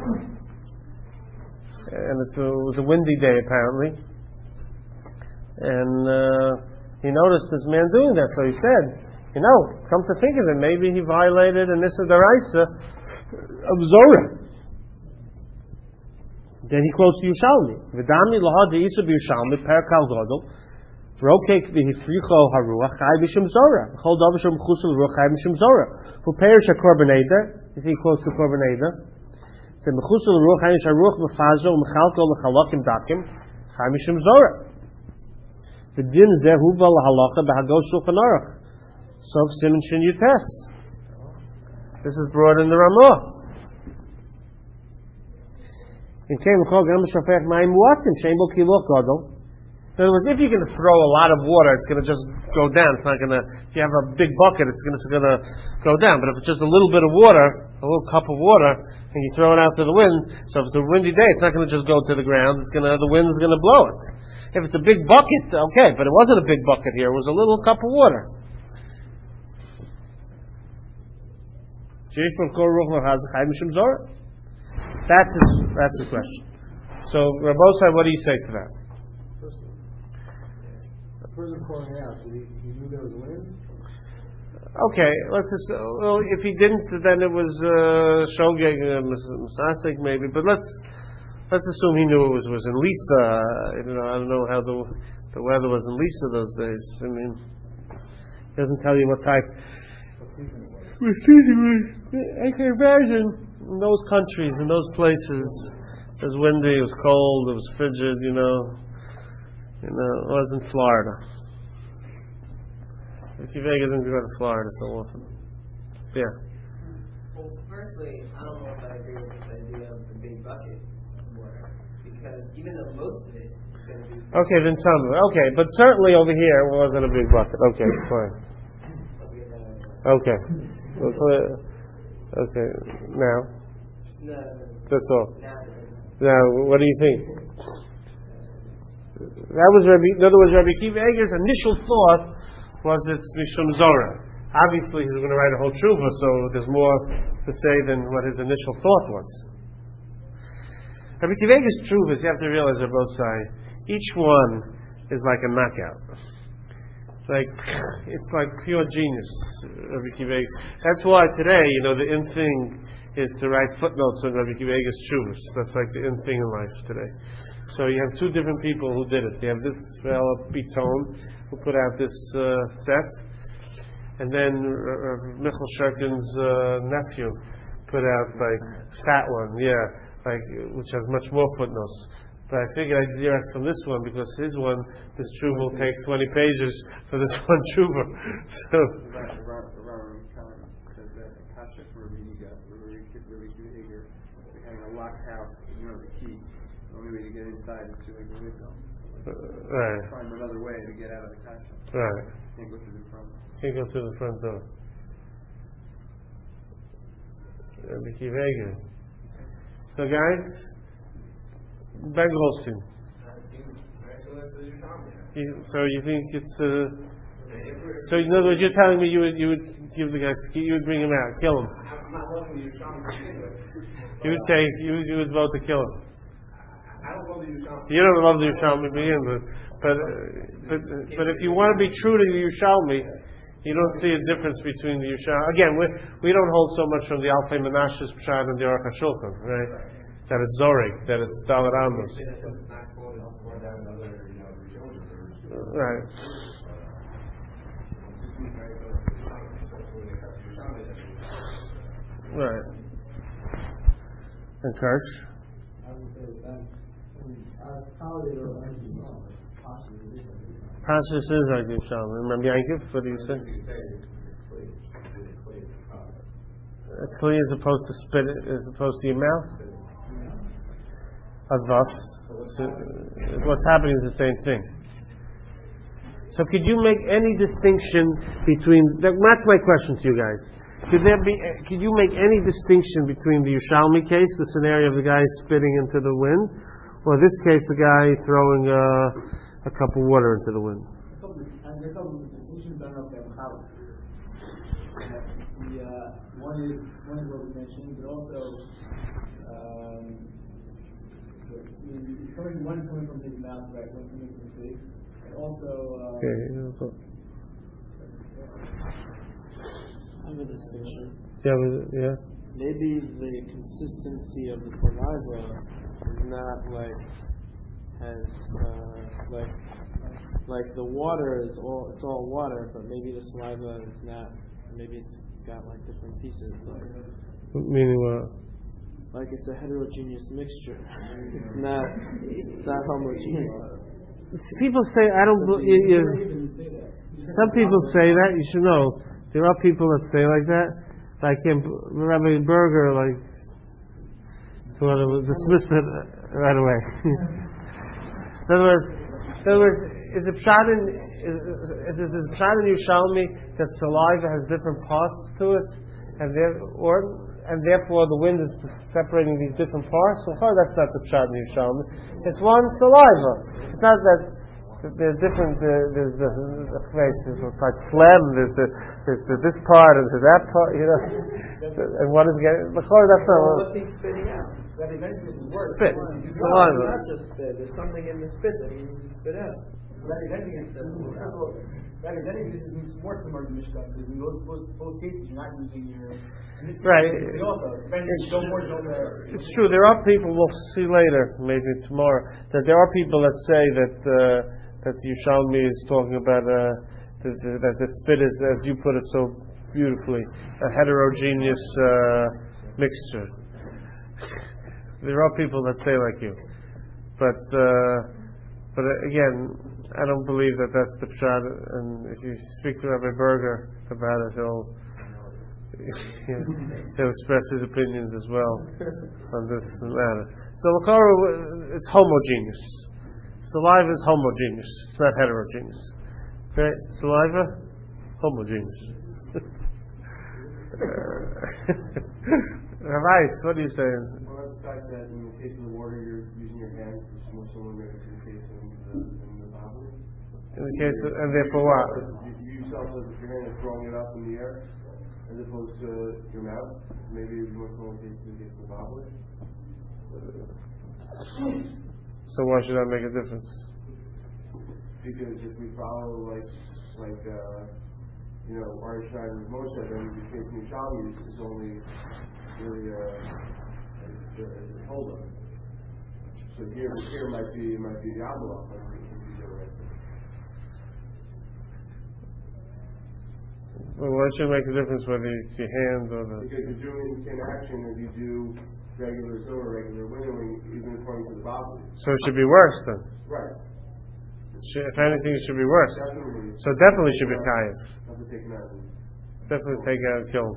And it was a windy day apparently. And he noticed this man doing that, so he said, come to think of it, maybe he violated an Issa Daraisa of Zorah. Then he quotes the Yerushalmi. V'dami laha de'isa b'Yerushalmi per kal godol v'rokek v'hifricho haruach chai b'shem Zorah v'chol davar shem chusul ruach chai b'shem Zorah v'perish ha-korban eder. You see, he quotes the korban eder. He said, M'chusul ruach chai sharuach b'fazo u'mechalko l'chalakim dakim chai b'shem Zorah v'din zeh huva l'halacha b'hagos shulchan aruch sof siman shin yutes. This is brought in the Ramah. In other words, if you're going to throw a lot of water, it's going to just go down. It's not going to. If you have a big bucket, it's going to go down. But if it's just a little bit of water, a little cup of water, and you throw it out to the wind, so if it's a windy day, it's not going to just go to the ground. The wind is going to blow it. If it's a big bucket, okay, but it wasn't a big bucket here. It was a little cup of water. That's the question. So, Rabbosai, what do you say to that? A person calling out, he knew there was wind? Okay, if he didn't, then it was Shogeg, Masasik maybe, but let's assume he knew it was in Lisa. I don't know how the weather was in Lisa those days. I mean, it doesn't tell you what type. I can imagine in those countries, in those places, it was windy, it was cold, it was frigid, it wasn't Florida. Akiva Eiger didn't go to Florida so often. Yeah. Well, firstly, I don't know if I agree with this idea of the big bucket water, because even though most of it is going to be... Okay, then some of it. Okay, but certainly over here it wasn't a big bucket. Okay, fine. Okay. Okay, now? No. That's all. Now, what do you think? That was in other words, Rabbi Akiva Eiger's initial thought was it's Mishum Zorah. Obviously, he's going to write a whole tshuva, so there's more to say than what his initial thought was. Rabbi Akiva Eiger's Truvas, you have to realize they're both sides. Each one is like a knockout. It's like pure genius, Rabbi Akiva Eiger. That's why today, the in thing is to write footnotes on Rabbi Akiva Eiger's Truvas. That's like the in thing in life today. So you have two different people who did it. You have this fellow Biton who put out this set, and then Michal Sherkin's nephew put out fat one, which has much more footnotes. But I figured I'd Xerox from this one because this Truva will take 20 pages for this one Truva. So. A locked house, the key. The only way to get inside is through the window. Right. Find another way to get out of the kasha. Right. Can't go through the front. Can't go through the front door. Rabbi Akiva Eiger. So guys, Ben Goldstein. So you think it's so in other words, you're telling me you would give the guy you would bring him out, kill him. I'm not loving the Yerushalmi. You would vote to kill him. I don't love the Yerushalmi. You don't love the Yerushalmi to begin with, but if you want to be true to the Yerushalmi, you don't see a difference between the Yerushalmi. Again, we don't hold so much from the Alfei Menashe's Pshat and the Aruch HaShulchan, right? That it's Zorik, that it's Dalet Amos. Right. Right. And Kirch? I would say that as Khalid or Angie, Pashas is like the Yerushalmi. Remember Yankiv? What do you say? A kli as opposed to spit, as opposed to your mouth? Azvas. What's happening is the same thing. So could you make any distinction between, that's my question to you guys. Could you make any distinction between the Yerushalmi case, the scenario of the guy spitting into the wind, or this case, the guy throwing a cup of water into the wind? There's a couple of distinctions I don't know if they're how. One is what we mentioned, but also one coming from his mouth, right? One coming from his face, and also. I have a distinction. Yeah. Maybe the consistency of the saliva is not like the water is it's all water, but maybe the saliva is not. Maybe it's got different pieces. Meaning what? Like it's a heterogeneous mixture. It's not homogeneous. People say I don't. Some people say that. You should know. There are people that say like that. Like Rabbi Berger, dismissed it right away. In other words, is it pshat in Yerushalmi that saliva has different parts to it, and therefore the wind is separating these different parts? So far, that's not the pshat in Yerushalmi. It's one saliva. It's not that. There's different. There's like phlegm. There's this part and there's that part. And one is getting. That's not. What's he spitting out? That eventually is worse. Spit. Saliva. Not just spit. There's something in the spit that he needs to spit out. That eventually this is more similar to Mishkan because in both cases you're not using your. Right. It's true. There are people. We'll see later, maybe tomorrow, that there are people that say that the Yerushalmi is talking about that the spit is, as you put it so beautifully, a heterogeneous mixture. There are people that say like you, but again, I don't believe that that's the pshat. And if you speak to Rabbi Berger about it, he'll express his opinions as well on this matter. So l'chorah, it's homogeneous. Saliva is homogeneous. It's not heterogeneous. Okay? Saliva, homogeneous. Ravais, what are you saying? Well, that's the fact that in the case of the water, you're using your hands, which is more similar to the case in the Bible. In the case of, and therefore what? You yourself, with your hand is throwing it up in the air, as opposed to your mouth. Maybe it's more similar to the case of the Bible. So why should that make a difference? Because if we follow Ari Schneider and Moshe, then the case Yerushalmi is only really a holdup. So here might be the envelope. Well, why should it make a difference whether it's your hand or the... Because you're doing the same action as you do regular silver, regular winnowing, even according to the Bible. So it should be worse then. Right. If anything, it should be worse. Definitely. So definitely should be chayiv. Have to take him out. Definitely take out and kill him.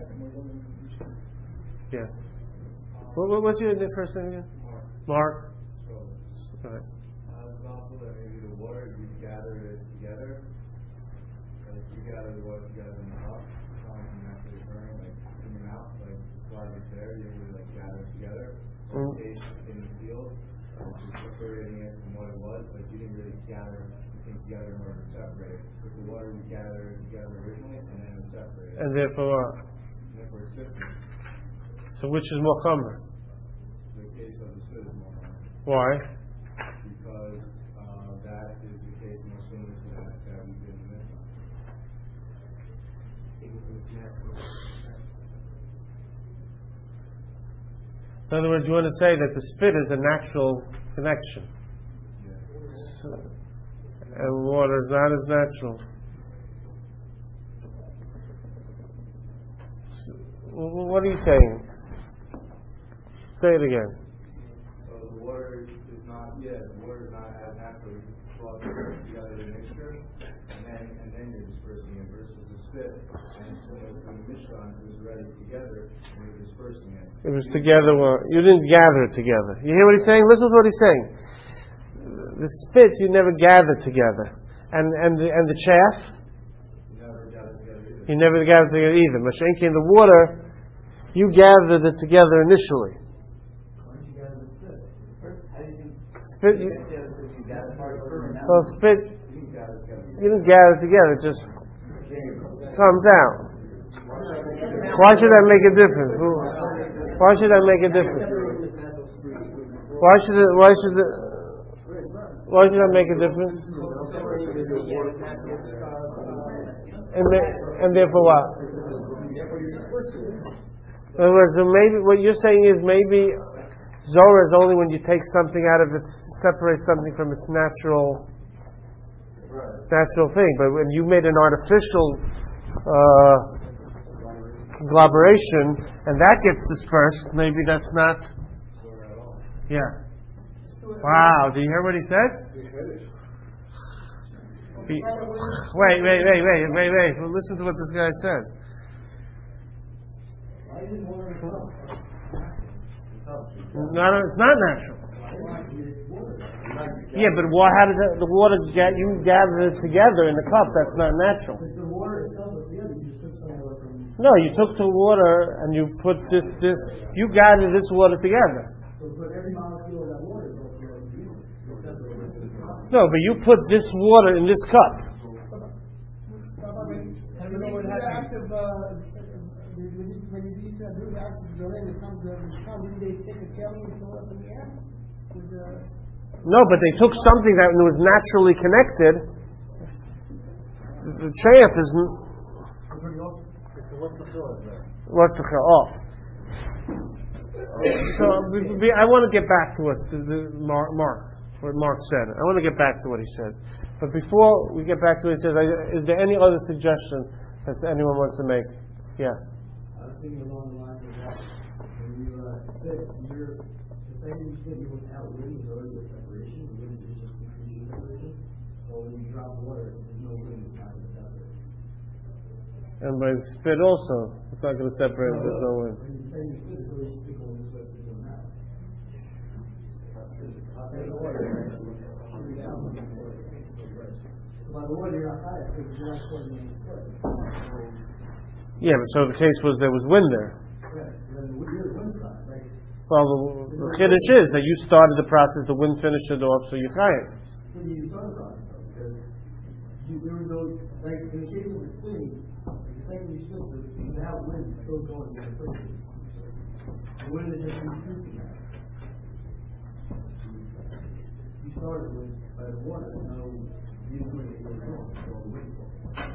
Yeah. What's your first name again? Mark. Go ahead. It's possible that maybe the water, you gather it together. Like you gather the water together in the cup, naturally occurring, like in your mouth, like water is there, you really gather it together. In the field, you're separating it from what it was, like you didn't really gather the things together in order to separate it. With the water you gathered together originally, and then it was separated. And therefore what? Therefore it's different. So which is more chomer? The case of the spit is more common. Why? Because that is the case more similar to that we did in the Mishnah. In other words, you want to say that the spit is a natural connection. And water is not as natural. So, what are you saying? Say it again. So the water is not as naturally brought together in a mixture, and then you're dispersing it versus the spit. And similar to the Mishkan, it was already together and you're dispersing it. It was together. Well, you didn't gather it together. You hear what he's saying? Listen to what he's saying. The spit you never gathered together, and the chaff you never gathered together either. Mashenki in the water, you gathered it together initially. Spit, well, spit, you didn't gather it together, it just comes out. Why should that make a difference? Why should that make a difference? Why should that make a difference? And therefore what? In other words, maybe what you're saying is maybe Zohar is only when you take something out of it, separate something from its natural thing. But when you made an artificial conglomeration and that gets dispersed, maybe that's not. Yeah. Wow. Do you hear what he said? Wait. Well, listen to what this guy said. It's not natural. Yeah, but how did the water get? You gathered it together in the cup. That's not natural. No, you took the water and you put this. You gathered this water together. No, but you put this water in this cup. When you do the act of Zorin, it comes to didn't they take a kelly and throw it up in the air? No, but they took something that was naturally connected. The chaff is. What's the off? So I want to get back to what Mark said. I want to get back to what he said. But before we get back to what he said, is there any other suggestion that anyone wants to make? Yeah. I was thinking along the lines of that. When you spit, the second you spit, you without wind, there's already a separation. The wind is just increasing separation. So when you drop water, there's no wind, it's not going to separate. And by spit also, it's not going to separate. There's no wind. When you say you spit, it's already spit going this way, spit going that way. The water, so by the water, you're not high, because you're not coordinating split. Yeah, but so the case was there was wind there. Well, the chiddush is that you started the process, the wind finished it off, so you're chayav. You started the process though, because there was no, like in the case of the spinning, the second you spin, without wind, it's still going in the first place. The wind is just increasing that. started with by the water, no reason where it was wrong, so all the way for.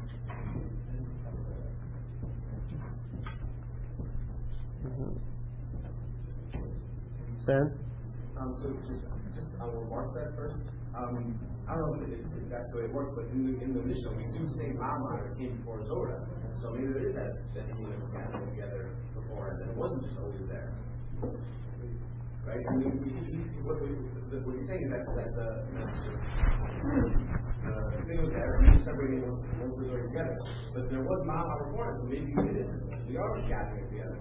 Ben? So just I will remark that first. I don't know if that's the way it works, but in the Mishnah we do say Ma'amar came before Zorah, so maybe there is that he was gathering together before, and then it wasn't just always there, right? I mean, what he's saying is that the thing was there, and separating once we're going together, but there was Ma'amar before, so maybe it is. We are gathering together.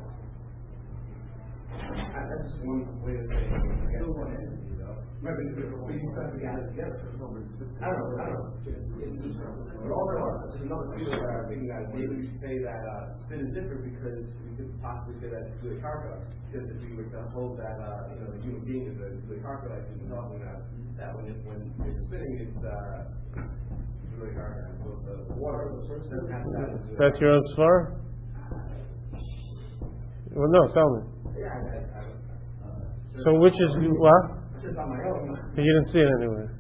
That's just one way to say it. Still one entity, though. Remember, we use something together. I don't know. But all there are, there's another field where I'm thinking that maybe we should say that spin is different because we could possibly say that it's Gulei Karka, because if we were to hold that the human being is a Gulei Karka, like we've been talking about, that when it's spinning, it's Gulei Karka, as opposed to the water, the source doesn't have that. That's your own svara? Well, no, tell me. Yeah, so which is what? just on my own. You didn't see it anywhere.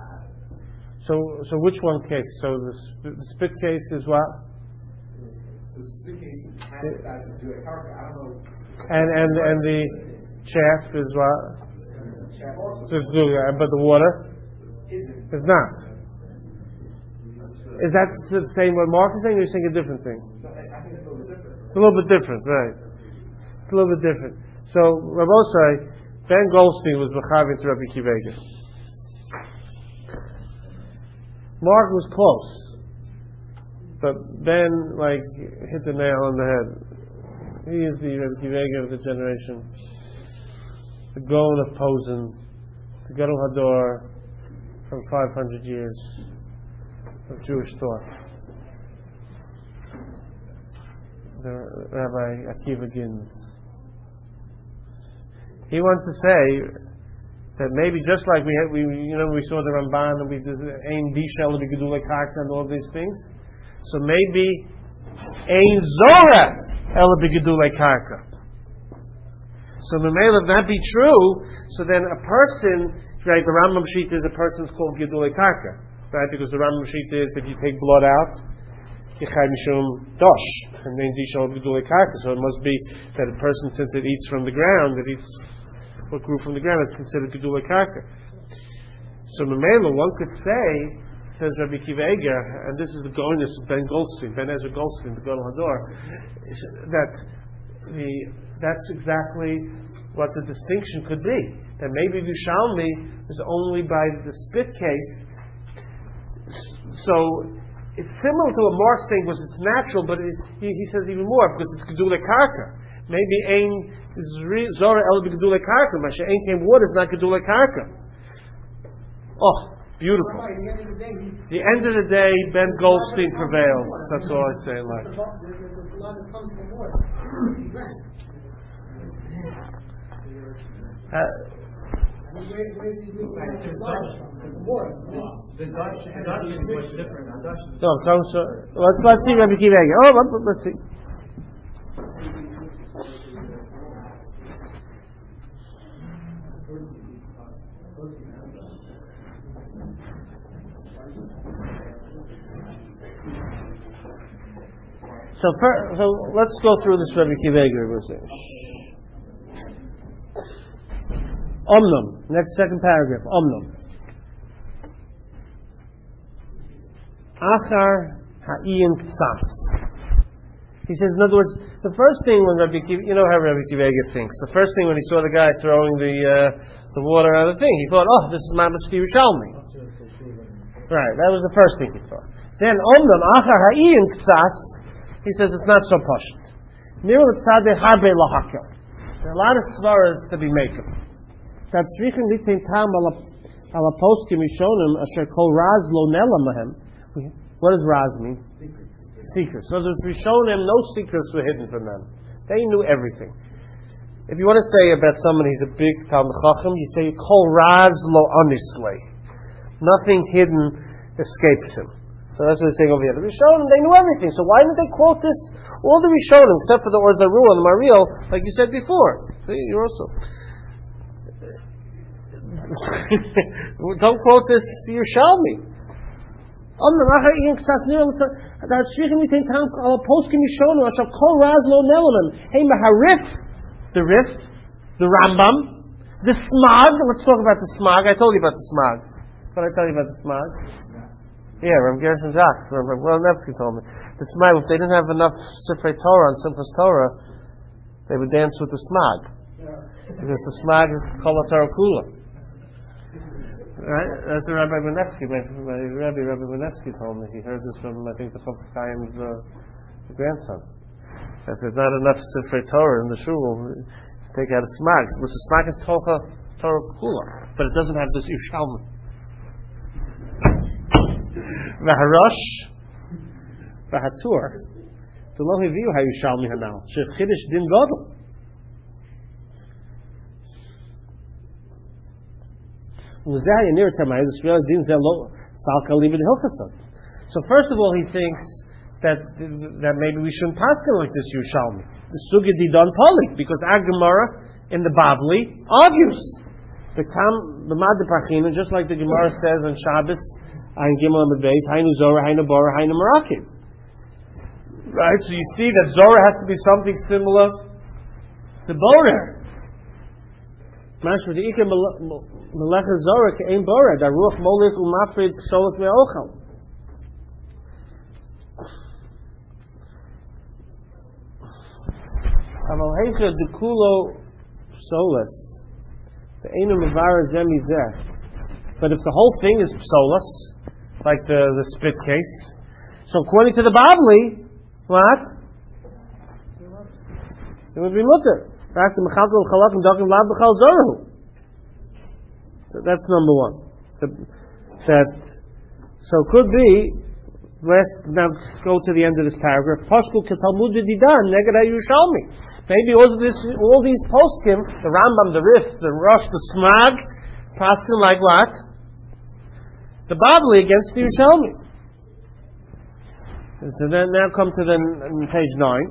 So which one case? So the spit case is what? So spit case has decided to do a karka. I don't know. And the chaff is what? Chaff also. But the water is not. Is that the same what Mark is saying, or are you saying a different thing? No, I think it's a little bit different. It's a little bit different, right? It's a little bit different. So Rabbosai, Ben Goldstein was Mechavi to Rabbi Akiva Eiger. Mark was close, but Ben hit the nail on the head. He is the Rabbi Akiva Eiger of the generation, the Gaon of Posen, the Gadol Hador from 500 years of Jewish thought. The Rabbi Akiva Gins. He wants to say that maybe just like we saw the Ramban and we did Ein Dishel B'Gedulei Karka and all these things, so maybe Ein Zorah El B'Gedulei Karka. So if that be true, so then a person, right? The Rambam Shita is a person's called Gedulei Karka, right? Because the Rambam Shita is if you take blood out, Yechai Mishum Dosh, and then Dishal Gedulei Karka. So it must be that a person, since it eats from the ground, it eats what grew from the ground, is considered Gedulei Karka. So Mamela, one could say, says Rabbi Akiva Eiger, and this is the Goinus of Ben Goldstein, Ben Ezra Goldstein, the Gadol Hador, that's exactly what the distinction could be. That maybe Yerushalmi is only by the spit case. So it's similar to what Mark's saying, because it's natural, but he says even more, because it's Gedulei Karka. Maybe Ein Zorah El B'Gedulei Karka. Masha Ein came water is not Gedulei Karka. Oh, beautiful. The end of the day, Ben Goldstein prevails. That's all I say in life. The Dutch is much different. No, let's see Rabbi Akiva Eiger. Oh, let's see. So let's go through this Rabbi Akiva Eiger. Omnum. Next second paragraph. Omnum. Achar ha'iyim ktsas. He says, in other words, the first thing when Rabbi Akiva, you know how Rabbi Akiva Eiger thinks. The first thing when he saw the guy throwing the water out of the thing, he thought, oh, this is Mamatzki Yerushalmi. Right, that was the first thing he thought. Then Omnum achar ha'iyim ktsas. He says it's not so pashut. There are a lot of svaras to be making. That tzrichim litin tam ala poskim rishonim asher kol raz lo nelamahem. What does raz mean? Secrets. So the rishonim, no secrets were hidden from them. They knew everything. If you want to say about someone he's a big Talmid Chacham, you say kol raz lo anislei. Nothing hidden escapes him. So that's what they're saying over here. The Rishonim, they knew everything. So why didn't they quote this? All the Rishonim, except for the Or Zarua and the Mariel, like you said before. See, you're also. Don't quote this Yerushalmi. The Rift, the Rambam, the Smag. Let's talk about the Smag. I told you about the Smag. What did I tell you about the Smag? Yeah, Rav Gershon Jacques. Rav Nevsky told me. The Smag, if they didn't have enough Sifrei Torah and Simchas Torah, they would dance with the Smag. Because the Smag is Kol HaTorah Kula. Right? That's what Rabbi Benevsky, Rabbi Benevsky told me. He heard this from, I think, the Chofetz Chaim's grandson. If there's not enough Sifrei Torah in the shul, take out a Smag. So the Smag is Torah Kula, but it doesn't have this Yerushalmi. V'harosh, v'hatur, v'lo heviu ha'Yerushalmi hanal, shechidish din gadol. So first of all, he thinks that maybe we shouldn't paskin like this Yerushalmi. The sugya didon polik, because our Gemara in the Bavli argues the mad parchina, just like the Gemara says on Shabbos, Ein Gimel and Beis, Hainu Zorah, Hainu Bora, Hainu Merakim. Right, so you see that Zorah has to be something similar to Borer. Mashma the Ike Melecha Zorah ke'ein Borer, da Ruach Molech u'mafrid Sholach me'ochel. Amal Heicha Dekulo Solas, the Einu Mevara Zemi Zeh. But if the whole thing is Solas, like the spit case, so according to the Bavli, what? It would be mutter. That's number one. So could be. Now go to the end of this paragraph. Maybe all these poskim, the Rambam, the Rif, the Rosh, the Smag, poskim like what? The Bavli against the Yerushalmi. So then now come to page 9.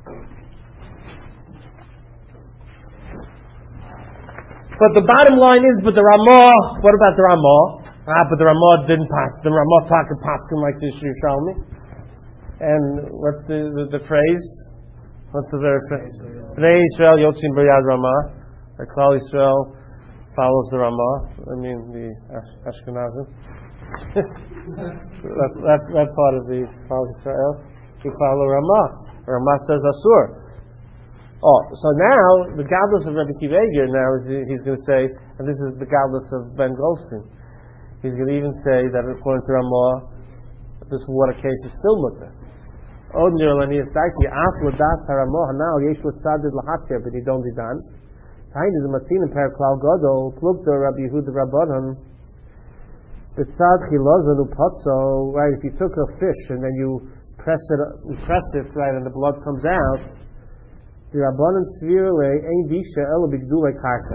But the bottom line is, but the Ramah, what about the Ramah? But the Ramah didn't pass. The Ramah talked paskin like this Yerushalmi. And what's the phrase? What's the very phrase? Bnei Yisrael Yotzim B'yad Ramah. The Klal Yisrael follows the Ramah. I mean the Ashkenazim. that part of the Klal Yisrael. We follow Ramah. Ramah says Asur. So now the godless of Rabbi Akiva Eiger now he's going to say, and this is the godless of Ben Goldstein. He's going to even say that according to Ramah, this water case is still mutter. But he don't be done. Behind the Matin and Per Klal Gadol, Plukta Rabbi Yehuda Rabbanan, right? If you took a fish and then you press it, right, and the blood comes out, the Rabbanan Svirle Ein Disha Ela Bigdulei Karka.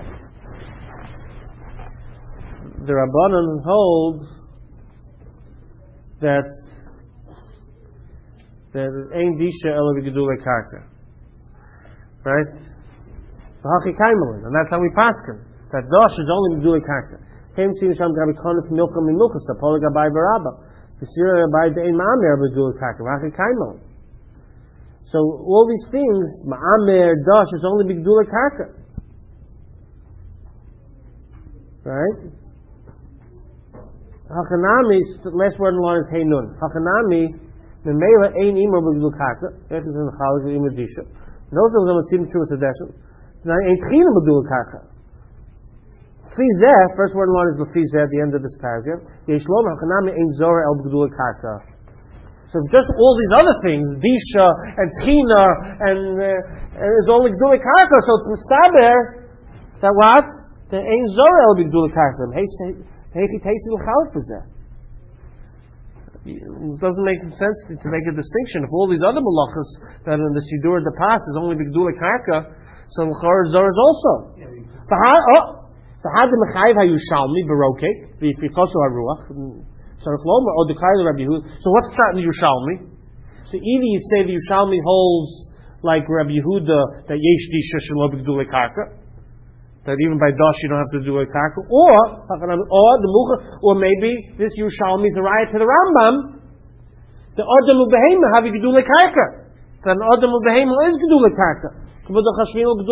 The Rabbanan hold that Ein Disha Ela Bigdulei Karka. Right? And that's how we paskin. That Dosh is only Bigdulei Karka. Came to Yisham Gabi Konif Milka Mimilkasa, Poliga Bai Barabba. The Sira Bai Dein Ma'amer Bigdulei Karka. Hachi Kaimon. So all these things, Ma'amer, Dosh, is only Bigdulei Karka. Right? Hakanami, the last word in the line is Hey Nun. Hakanami, Memela Ein Imo Bigdulei Karka. That is in the Chalik of Imadisha. Those of them are Tzim Chuvas Adeshem. Now, Ein Tchina Bigdulei Karka. Fizeh, first word in the line is Lefizeh at the end of this paragraph. Yeshlom Hakanami Ein Zorah El Bigdulei Karka. So just all these other things, Disha and Tina, and it's only Bigdulei Karka, so it's Mistaber, that what? The Ein Zorah El Bigdulei Karka. It doesn't make sense to make a distinction. If all these other malachas that are in the Sidur of the past is only Bigdulei Karka, so L'chor Zorah is also. So how the Mechayiv HaYushalmi Baroke, the Fikosu HaRuach, so what's that in the Yerushalmi? So either you say the Yerushalmi holds like Rabbi Yehuda that Yesh Disha Shelo B'Gdulei Karka, that even by dosh you don't have to do a karka, or maybe this Yerushalmi is a riot to the Rambam. The Adam of Behema have gedule karka. Then Adam of Behema is gedule karka. Because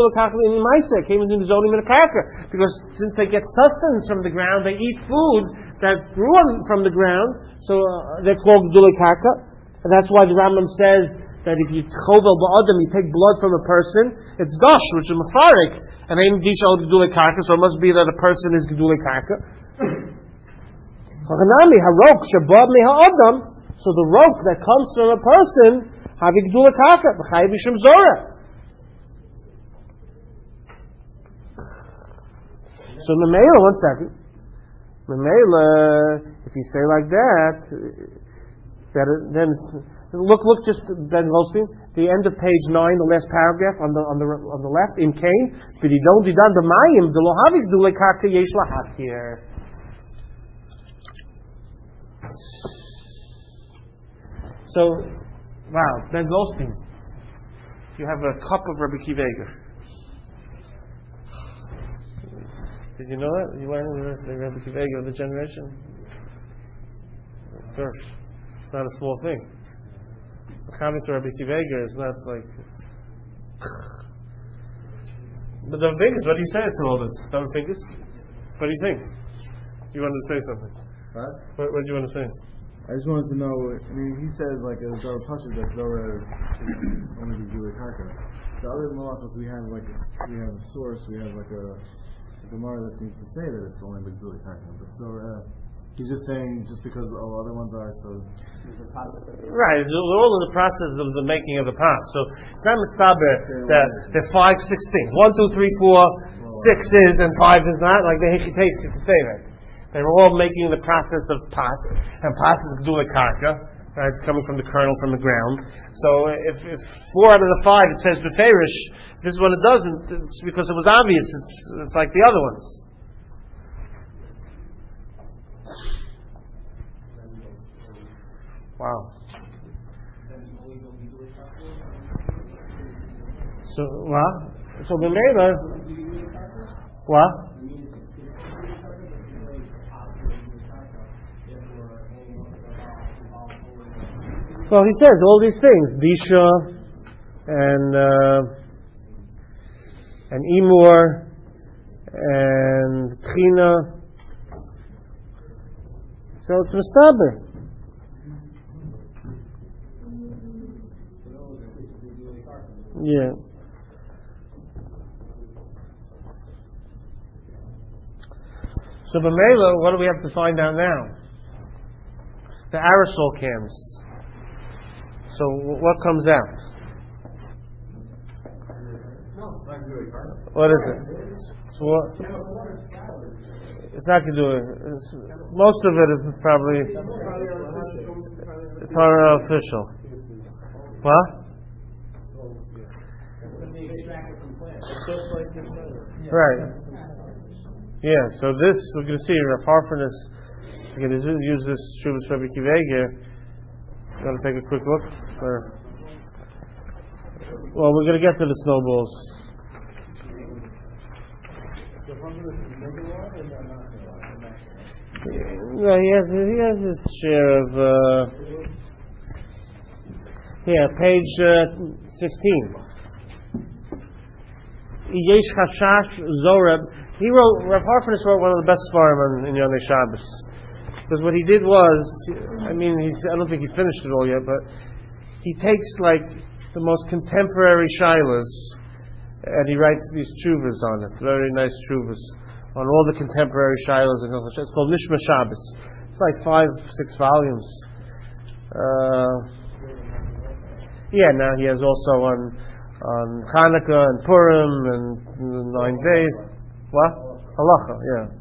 since they get sustenance from the ground, they eat food that grew from the ground, so they're called gedule karka. And that's why the Rambam says that if you chovel ba'adam, you take blood from a person, it's dosh, which is mafarik, and ain't dishal gedule karka, so it must be that a person is gedule karka. So the rope that comes from a person, have gedule karka, b'chayiv mishum zorah. So Memela, one second. Memela, if you say like that, then look just Ben Goldstein, the end of page 9, the last paragraph on the left in Cain. B'didon didan b'mayim delohavik dule karka yesh lahatir. So, wow, Ben Goldstein, you have a cup of Rabbi Akiva Eiger. Did you know that? You went with the Rabbi Akiva Eiger of the generation? Sure. It's not a small thing. Coming to Rabbi Akiva Eiger is not like... But the thing is, what do you say to all this? What do you think? You wanted to say something. What? What do you want to say? I just wanted to know, I mean, he says like a Zara Pasha that Zara is only to do with Karka. The other malachos we have a source, we have like a Gemara that seems to say that it's only with Zara Karka. But so he's just saying just because all other ones are so. Right, they're all in the process of the making of the pas. So it's not mistaber that they're 5, 16. 1, 2, 3, 4, 6 is and 5 is not, like the Hechitesi to say that. They were all making the process of pas, and pas is gedule karka. Right, it's coming from the kernel, from the ground. So if 4 out of the 5 it says beferish, this one it doesn't. It's because it was obvious. It's like the other ones. Wow. So what? So B'meila, what? Well, he says all these things, Disha and Imur and Tchina. So it's mistaber. Yeah. So B'meila, what do we have to find out now? The aerosol cans. So what comes out? What is it? So what? It's not going to do it. Most of it is probably. It's artificial. What? Right. Yeah. So this we're going to see. Rav Harford is going to use this Shuvas Rabbi Akiva Eiger. Got to take a quick look. Well, we're going to get to the snowballs. No, he has his share of. Page 16. Yesh Chashash Zoreb. He wrote. Rav Harford wrote one of the best svarim in Yonei Shabbos. Because what he did was, I don't think he finished it all yet, but he takes like the most contemporary shilas and he writes these tshuvas on it, very nice tshuvas on all the contemporary shilas. It's called Nishma Shabbos. It's like 5, 6 volumes. Now he has also on Hanukkah and Purim and the 9 days. What? Halacha, yeah.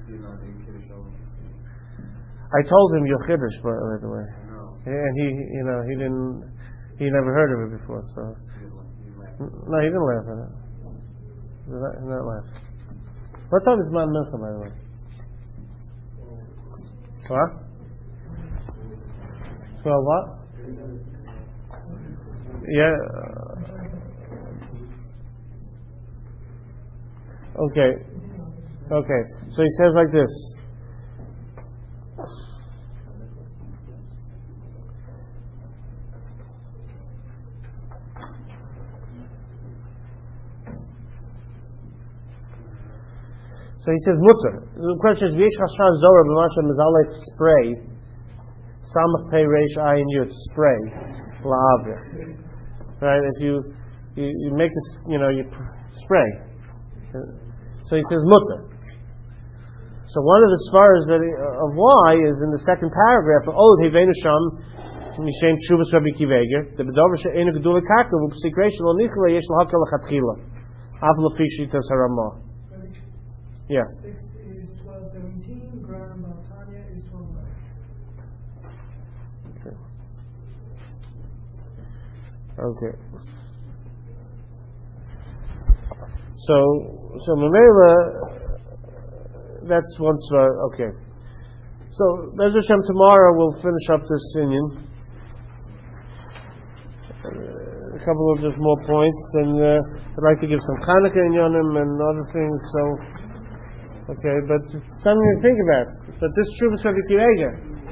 I told him your chiddush, by the way, and he never heard of it before. So no, he didn't laugh at it. He did not laugh. What time is Man Milcha, by the way? What? 12 what? Yeah. Okay. Okay. So he says like this. So he says mutter. The question is, V'yesh chashar zorah b'masha mezalek spray, samach pei reish ayin yud, spray, la'avir. Right? If you make this, you spray. So he says mutter. So one of the svaras of why is in the second paragraph. Od hevenu sham mishem tshuvas Rabbi Kiveger. The bedover she'enu gedula karka v'psik reish lo nichla yesh l'hakel l'chatchila. Av l'fi shitas haramah. Yeah. Fixed is 12:17. Ground Baltanya is 12:11. Okay. So Mamela, that's one svar. Okay. So Bez Hashem, tomorrow we'll finish up this inyan. A couple of just more points, and I'd like to give some Chanukah inyanim and other things. So, okay, but something to think about. But this Shuvas Rabbi Kiveger.